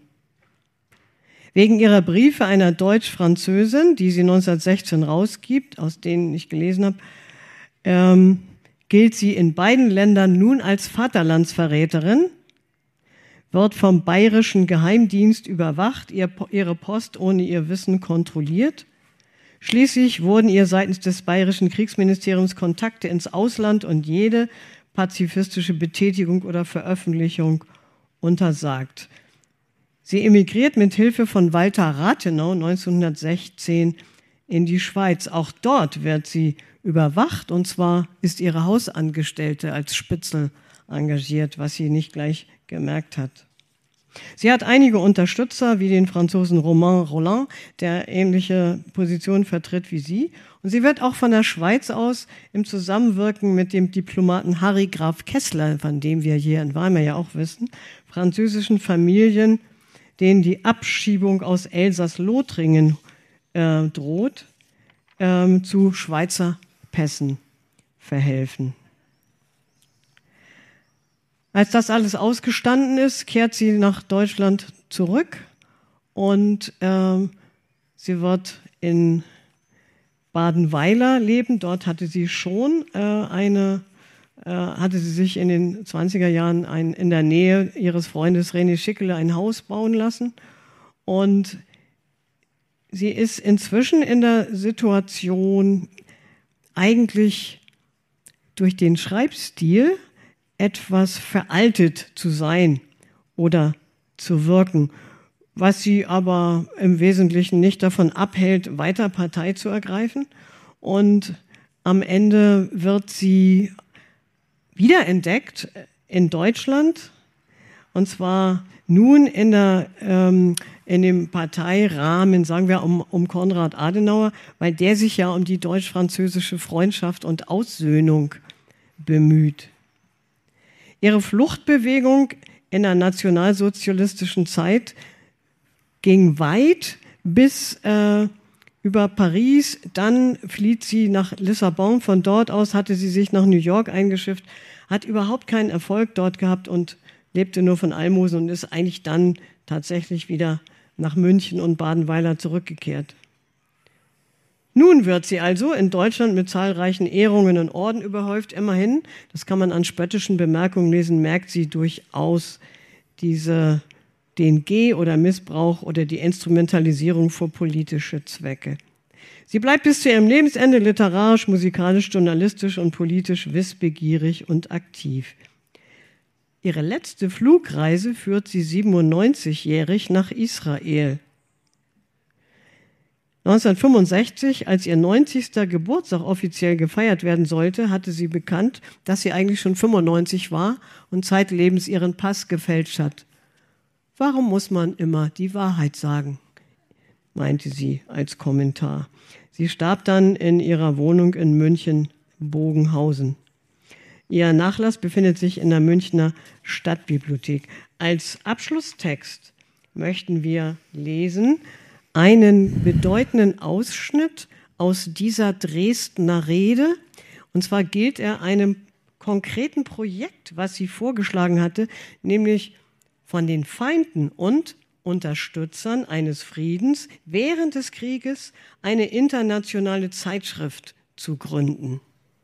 Wegen ihrer Briefe einer Deutsch-Französin, die sie neunzehnhundertsechzehn rausgibt, aus denen ich gelesen habe, ähm, gilt sie in beiden Ländern nun als Vaterlandsverräterin, wird vom bayerischen Geheimdienst überwacht, ihr, ihre Post ohne ihr Wissen kontrolliert. Schließlich wurden ihr seitens des bayerischen Kriegsministeriums Kontakte ins Ausland und jede pazifistische Betätigung oder Veröffentlichung untersagt. Sie emigriert mit Hilfe von Walter Rathenau neunzehnhundertsechzehn in die Schweiz. Auch dort wird sie überwacht, und zwar ist ihre Hausangestellte als Spitzel engagiert, was sie nicht gleich gemerkt hat. Sie hat einige Unterstützer, wie den Franzosen Romain Rolland, der ähnliche Positionen vertritt wie sie, Und sie wird auch von der Schweiz aus im Zusammenwirken mit dem Diplomaten Harry Graf Kessler, von dem wir hier in Weimar ja auch wissen, französischen Familien, denen die Abschiebung aus Elsass-Lothringen äh, droht, äh, zu Schweizer Pässen verhelfen. Als das alles ausgestanden ist, kehrt sie nach Deutschland zurück und äh, sie wird in Badenweiler leben. Dort hatte sie schon äh, eine, äh, hatte sie sich in den zwanziger Jahren ein, in der Nähe ihres Freundes René Schickele ein Haus bauen lassen. Und sie ist inzwischen in der Situation, eigentlich durch den Schreibstil etwas veraltet zu sein oder zu wirken, was sie aber im Wesentlichen nicht davon abhält, weiter Partei zu ergreifen. Und am Ende wird sie wiederentdeckt in Deutschland, und zwar nun in, der, ähm, in dem Parteirahmen, sagen wir, um, um Konrad Adenauer, weil der sich ja um die deutsch-französische Freundschaft und Aussöhnung bemüht. Ihre Fluchtbewegung in der nationalsozialistischen Zeit ging weit bis äh, über Paris, dann flieht sie nach Lissabon, von dort aus hatte sie sich nach New York eingeschifft, hat überhaupt keinen Erfolg dort gehabt und lebte nur von Almosen und ist eigentlich dann tatsächlich wieder nach München und Badenweiler zurückgekehrt. Nun wird sie also in Deutschland mit zahlreichen Ehrungen und Orden überhäuft. Immerhin, das kann man an spöttischen Bemerkungen lesen, merkt sie durchaus diese, den Geh- oder Missbrauch oder die Instrumentalisierung für politische Zwecke. Sie bleibt bis zu ihrem Lebensende literarisch, musikalisch, journalistisch und politisch wissbegierig und aktiv. Ihre letzte Flugreise führt sie siebenundneunzigjährig nach Israel. neunzehnhundertfünfundsechzig, als ihr neunzigster Geburtstag offiziell gefeiert werden sollte, hatte sie bekannt, dass sie eigentlich schon fünfundneunzig war und zeitlebens ihren Pass gefälscht hat. Warum muss man immer die Wahrheit sagen, meinte sie als Kommentar. Sie starb dann in ihrer Wohnung in München-Bogenhausen. Ihr Nachlass befindet sich in der Münchner Stadtbibliothek. Als Abschlusstext möchten wir lesen einen bedeutenden Ausschnitt aus dieser Dresdner Rede. Und zwar gilt er einem konkreten Projekt, was sie vorgeschlagen hatte, nämlich von den Feinden und Unterstützern eines Friedens während des Krieges eine internationale Zeitschrift zu gründen.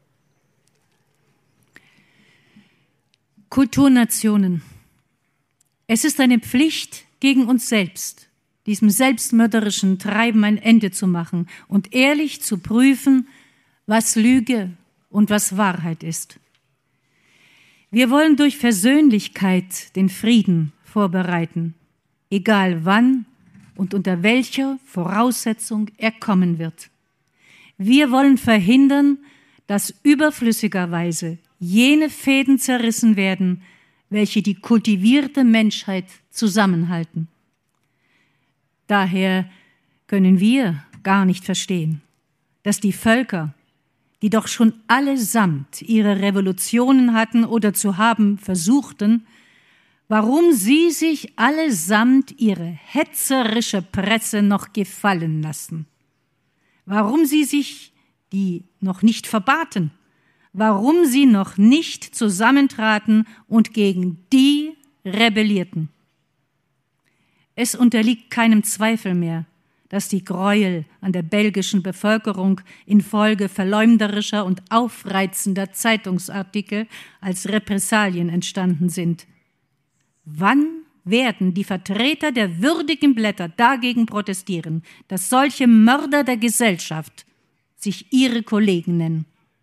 Kulturnationen. Es ist eine Pflicht gegen uns selbst, diesem selbstmörderischen Treiben ein Ende zu machen und ehrlich zu prüfen, was Lüge und was Wahrheit ist. Wir wollen durch Versöhnlichkeit den Frieden vorbereiten, egal wann und unter welcher Voraussetzung er kommen wird. Wir wollen verhindern, dass überflüssigerweise jene Fäden zerrissen werden, welche die kultivierte Menschheit zusammenhalten. Daher können wir gar nicht verstehen, dass die Völker, die doch schon allesamt ihre Revolutionen hatten oder zu haben versuchten, warum sie sich allesamt ihre hetzerische Presse noch gefallen lassen, warum sie sich die noch nicht verbaten, warum sie noch nicht zusammentraten und gegen die rebellierten. Es unterliegt keinem Zweifel mehr, dass die Gräuel an der belgischen Bevölkerung infolge verleumderischer und aufreizender Zeitungsartikel als Repressalien entstanden sind. Wann werden die Vertreter der würdigen Blätter dagegen protestieren, dass solche Mörder der Gesellschaft sich ihre Kollegen nennen?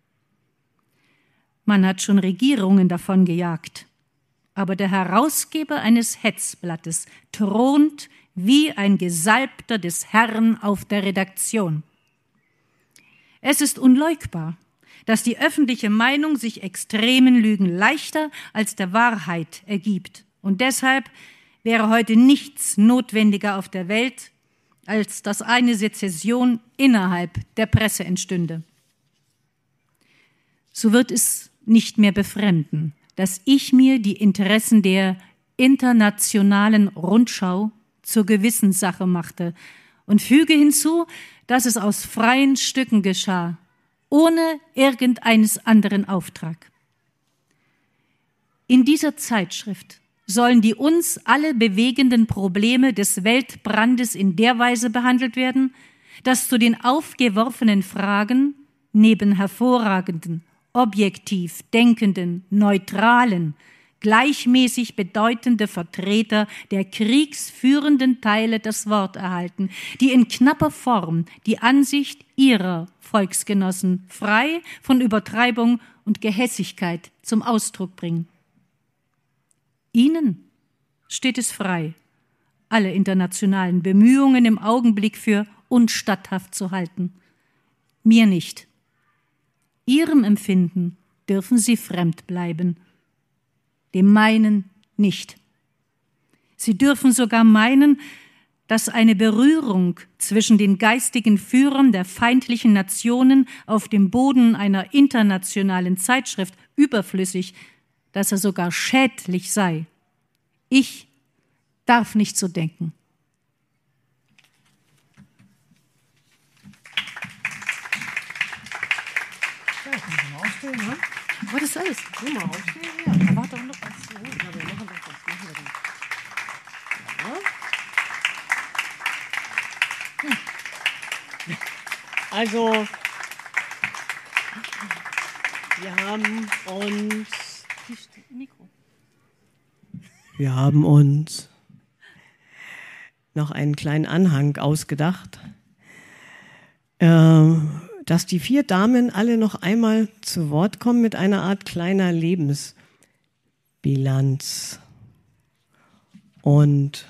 Man hat schon Regierungen davon gejagt, aber der Herausgeber eines Hetzblattes thront wie ein Gesalbter des Herrn auf der Redaktion. Es ist unleugbar, dass die öffentliche Meinung sich extremen Lügen leichter als der Wahrheit ergibt. Und deshalb wäre heute nichts notwendiger auf der Welt als dass eine Sezession innerhalb der Presse entstünde. So wird es nicht mehr befremden, dass ich mir die Interessen der internationalen Rundschau zur Gewissenssache machte und füge hinzu, dass es aus freien Stücken geschah, ohne irgendeines anderen Auftrag. In dieser Zeitschrift sollen die uns alle bewegenden Probleme des Weltbrandes in der Weise behandelt werden, dass zu den aufgeworfenen Fragen neben hervorragenden, objektiv denkenden, neutralen, gleichmäßig bedeutende Vertreter der kriegsführenden Teile das Wort erhalten, die in knapper Form die Ansicht ihrer Volksgenossen frei von Übertreibung und Gehässigkeit zum Ausdruck bringen. Ihnen steht es frei, alle internationalen Bemühungen im Augenblick für unstatthaft zu halten. Mir nicht. Ihrem Empfinden dürfen Sie fremd bleiben, dem meinen nicht. Sie dürfen sogar meinen, dass eine Berührung zwischen den geistigen Führern der feindlichen Nationen auf dem Boden einer internationalen Zeitschrift überflüssig, dass er sogar schädlich sei. Ich darf nicht so denken. Ja, können Sie mal aufstehen, ne? Was ist alles? Geh mal aufstehen, ja. Da war doch noch was zu holen. Ja, wir machen doch was. Machen wir dann. Ja. Hm. Also, wir haben uns... Mikro. Wir haben uns noch einen kleinen Anhang ausgedacht, äh, dass die vier Damen alle noch einmal zu Wort kommen mit einer Art kleiner Lebensbilanz. Und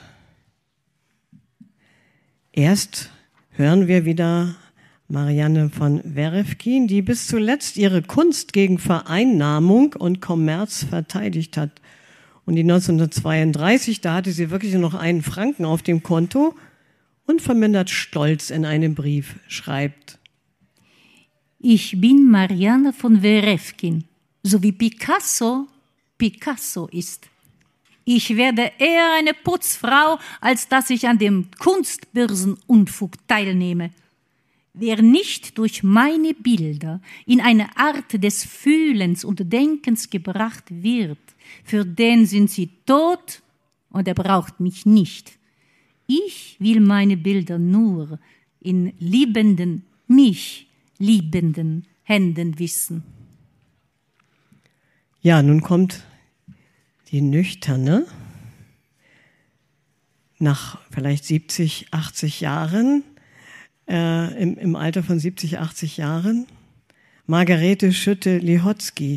erst hören wir wieder Marianne von Werefkin, die bis zuletzt ihre Kunst gegen Vereinnahmung und Kommerz verteidigt hat. Und die neunzehnhundertzweiunddreißig, da hatte sie wirklich nur noch einen Franken auf dem Konto und vermindert stolz in einem Brief schreibt: Ich bin Marianne von Werefkin, so wie Picasso Picasso ist. Ich werde eher eine Putzfrau, als dass ich an dem Kunstbörsenunfug teilnehme. Wer nicht durch meine Bilder in eine Art des Fühlens und Denkens gebracht wird, für den sind sie tot und er braucht mich nicht. Ich will meine Bilder nur in liebenden, mich liebenden Händen wissen. Ja, nun kommt die Nüchterne, nach vielleicht siebzig, achtzig Jahren, äh, im, im Alter von siebzig, achtzig Jahren, Margarete Schütte-Lihotzky.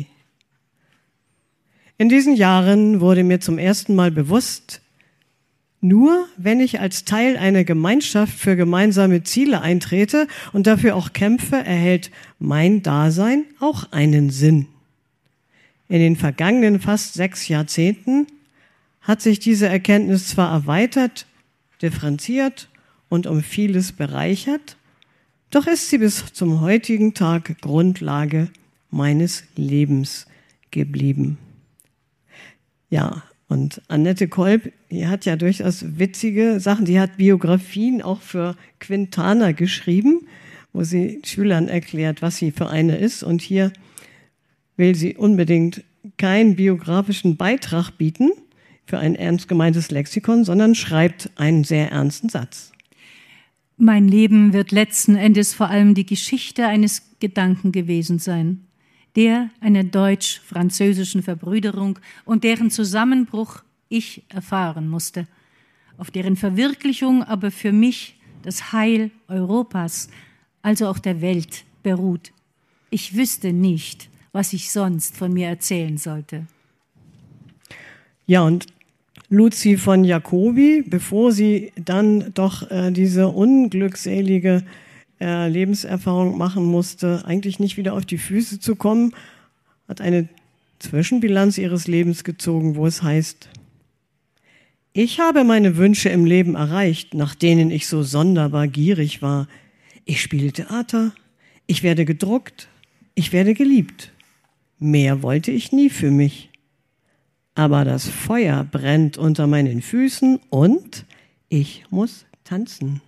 In diesen Jahren wurde mir zum ersten Mal bewusst, nur wenn ich als Teil einer Gemeinschaft für gemeinsame Ziele eintrete und dafür auch kämpfe, erhält mein Dasein auch einen Sinn. In den vergangenen fast sechs Jahrzehnten hat sich diese Erkenntnis zwar erweitert, differenziert und um vieles bereichert, doch ist sie bis zum heutigen Tag Grundlage meines Lebens geblieben. Ja, und Annette Kolb, die hat ja durchaus witzige Sachen, die hat Biografien auch für Quintana geschrieben, wo sie Schülern erklärt, was sie für eine ist. Und hier will sie unbedingt keinen biografischen Beitrag bieten für ein ernst gemeintes Lexikon, sondern schreibt einen sehr ernsten Satz. Mein Leben wird letzten Endes vor allem die Geschichte eines Gedanken gewesen sein, der einer deutsch-französischen Verbrüderung und deren Zusammenbruch ich erfahren musste, auf deren Verwirklichung aber für mich das Heil Europas, also auch der Welt, beruht. Ich wüsste nicht, was ich sonst von mir erzählen sollte. Ja, und Luzi von Jacobi, bevor sie dann doch äh, diese unglückselige äh, Lebenserfahrung machen musste, eigentlich nicht wieder auf die Füße zu kommen, hat eine Zwischenbilanz ihres Lebens gezogen, wo es heißt: Ich habe meine Wünsche im Leben erreicht, nach denen ich so sonderbar gierig war. Ich spiele Theater, ich werde gedruckt, ich werde geliebt. Mehr wollte ich nie für mich. Aber das Feuer brennt unter meinen Füßen und ich muss tanzen.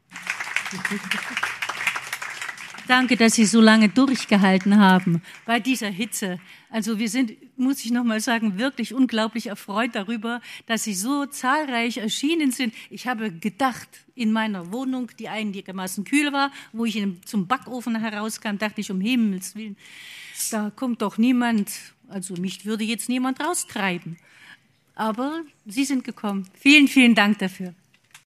Danke, dass Sie so lange durchgehalten haben bei dieser Hitze. Also wir sind, muss ich noch mal sagen, wirklich unglaublich erfreut darüber, dass Sie so zahlreich erschienen sind. Ich habe gedacht, in meiner Wohnung, die einigermaßen kühl war, wo ich zum Backofen herauskam, dachte ich, um Himmels Willen, da kommt doch niemand, also mich würde jetzt niemand raustreiben. Aber Sie sind gekommen. Vielen, vielen Dank dafür.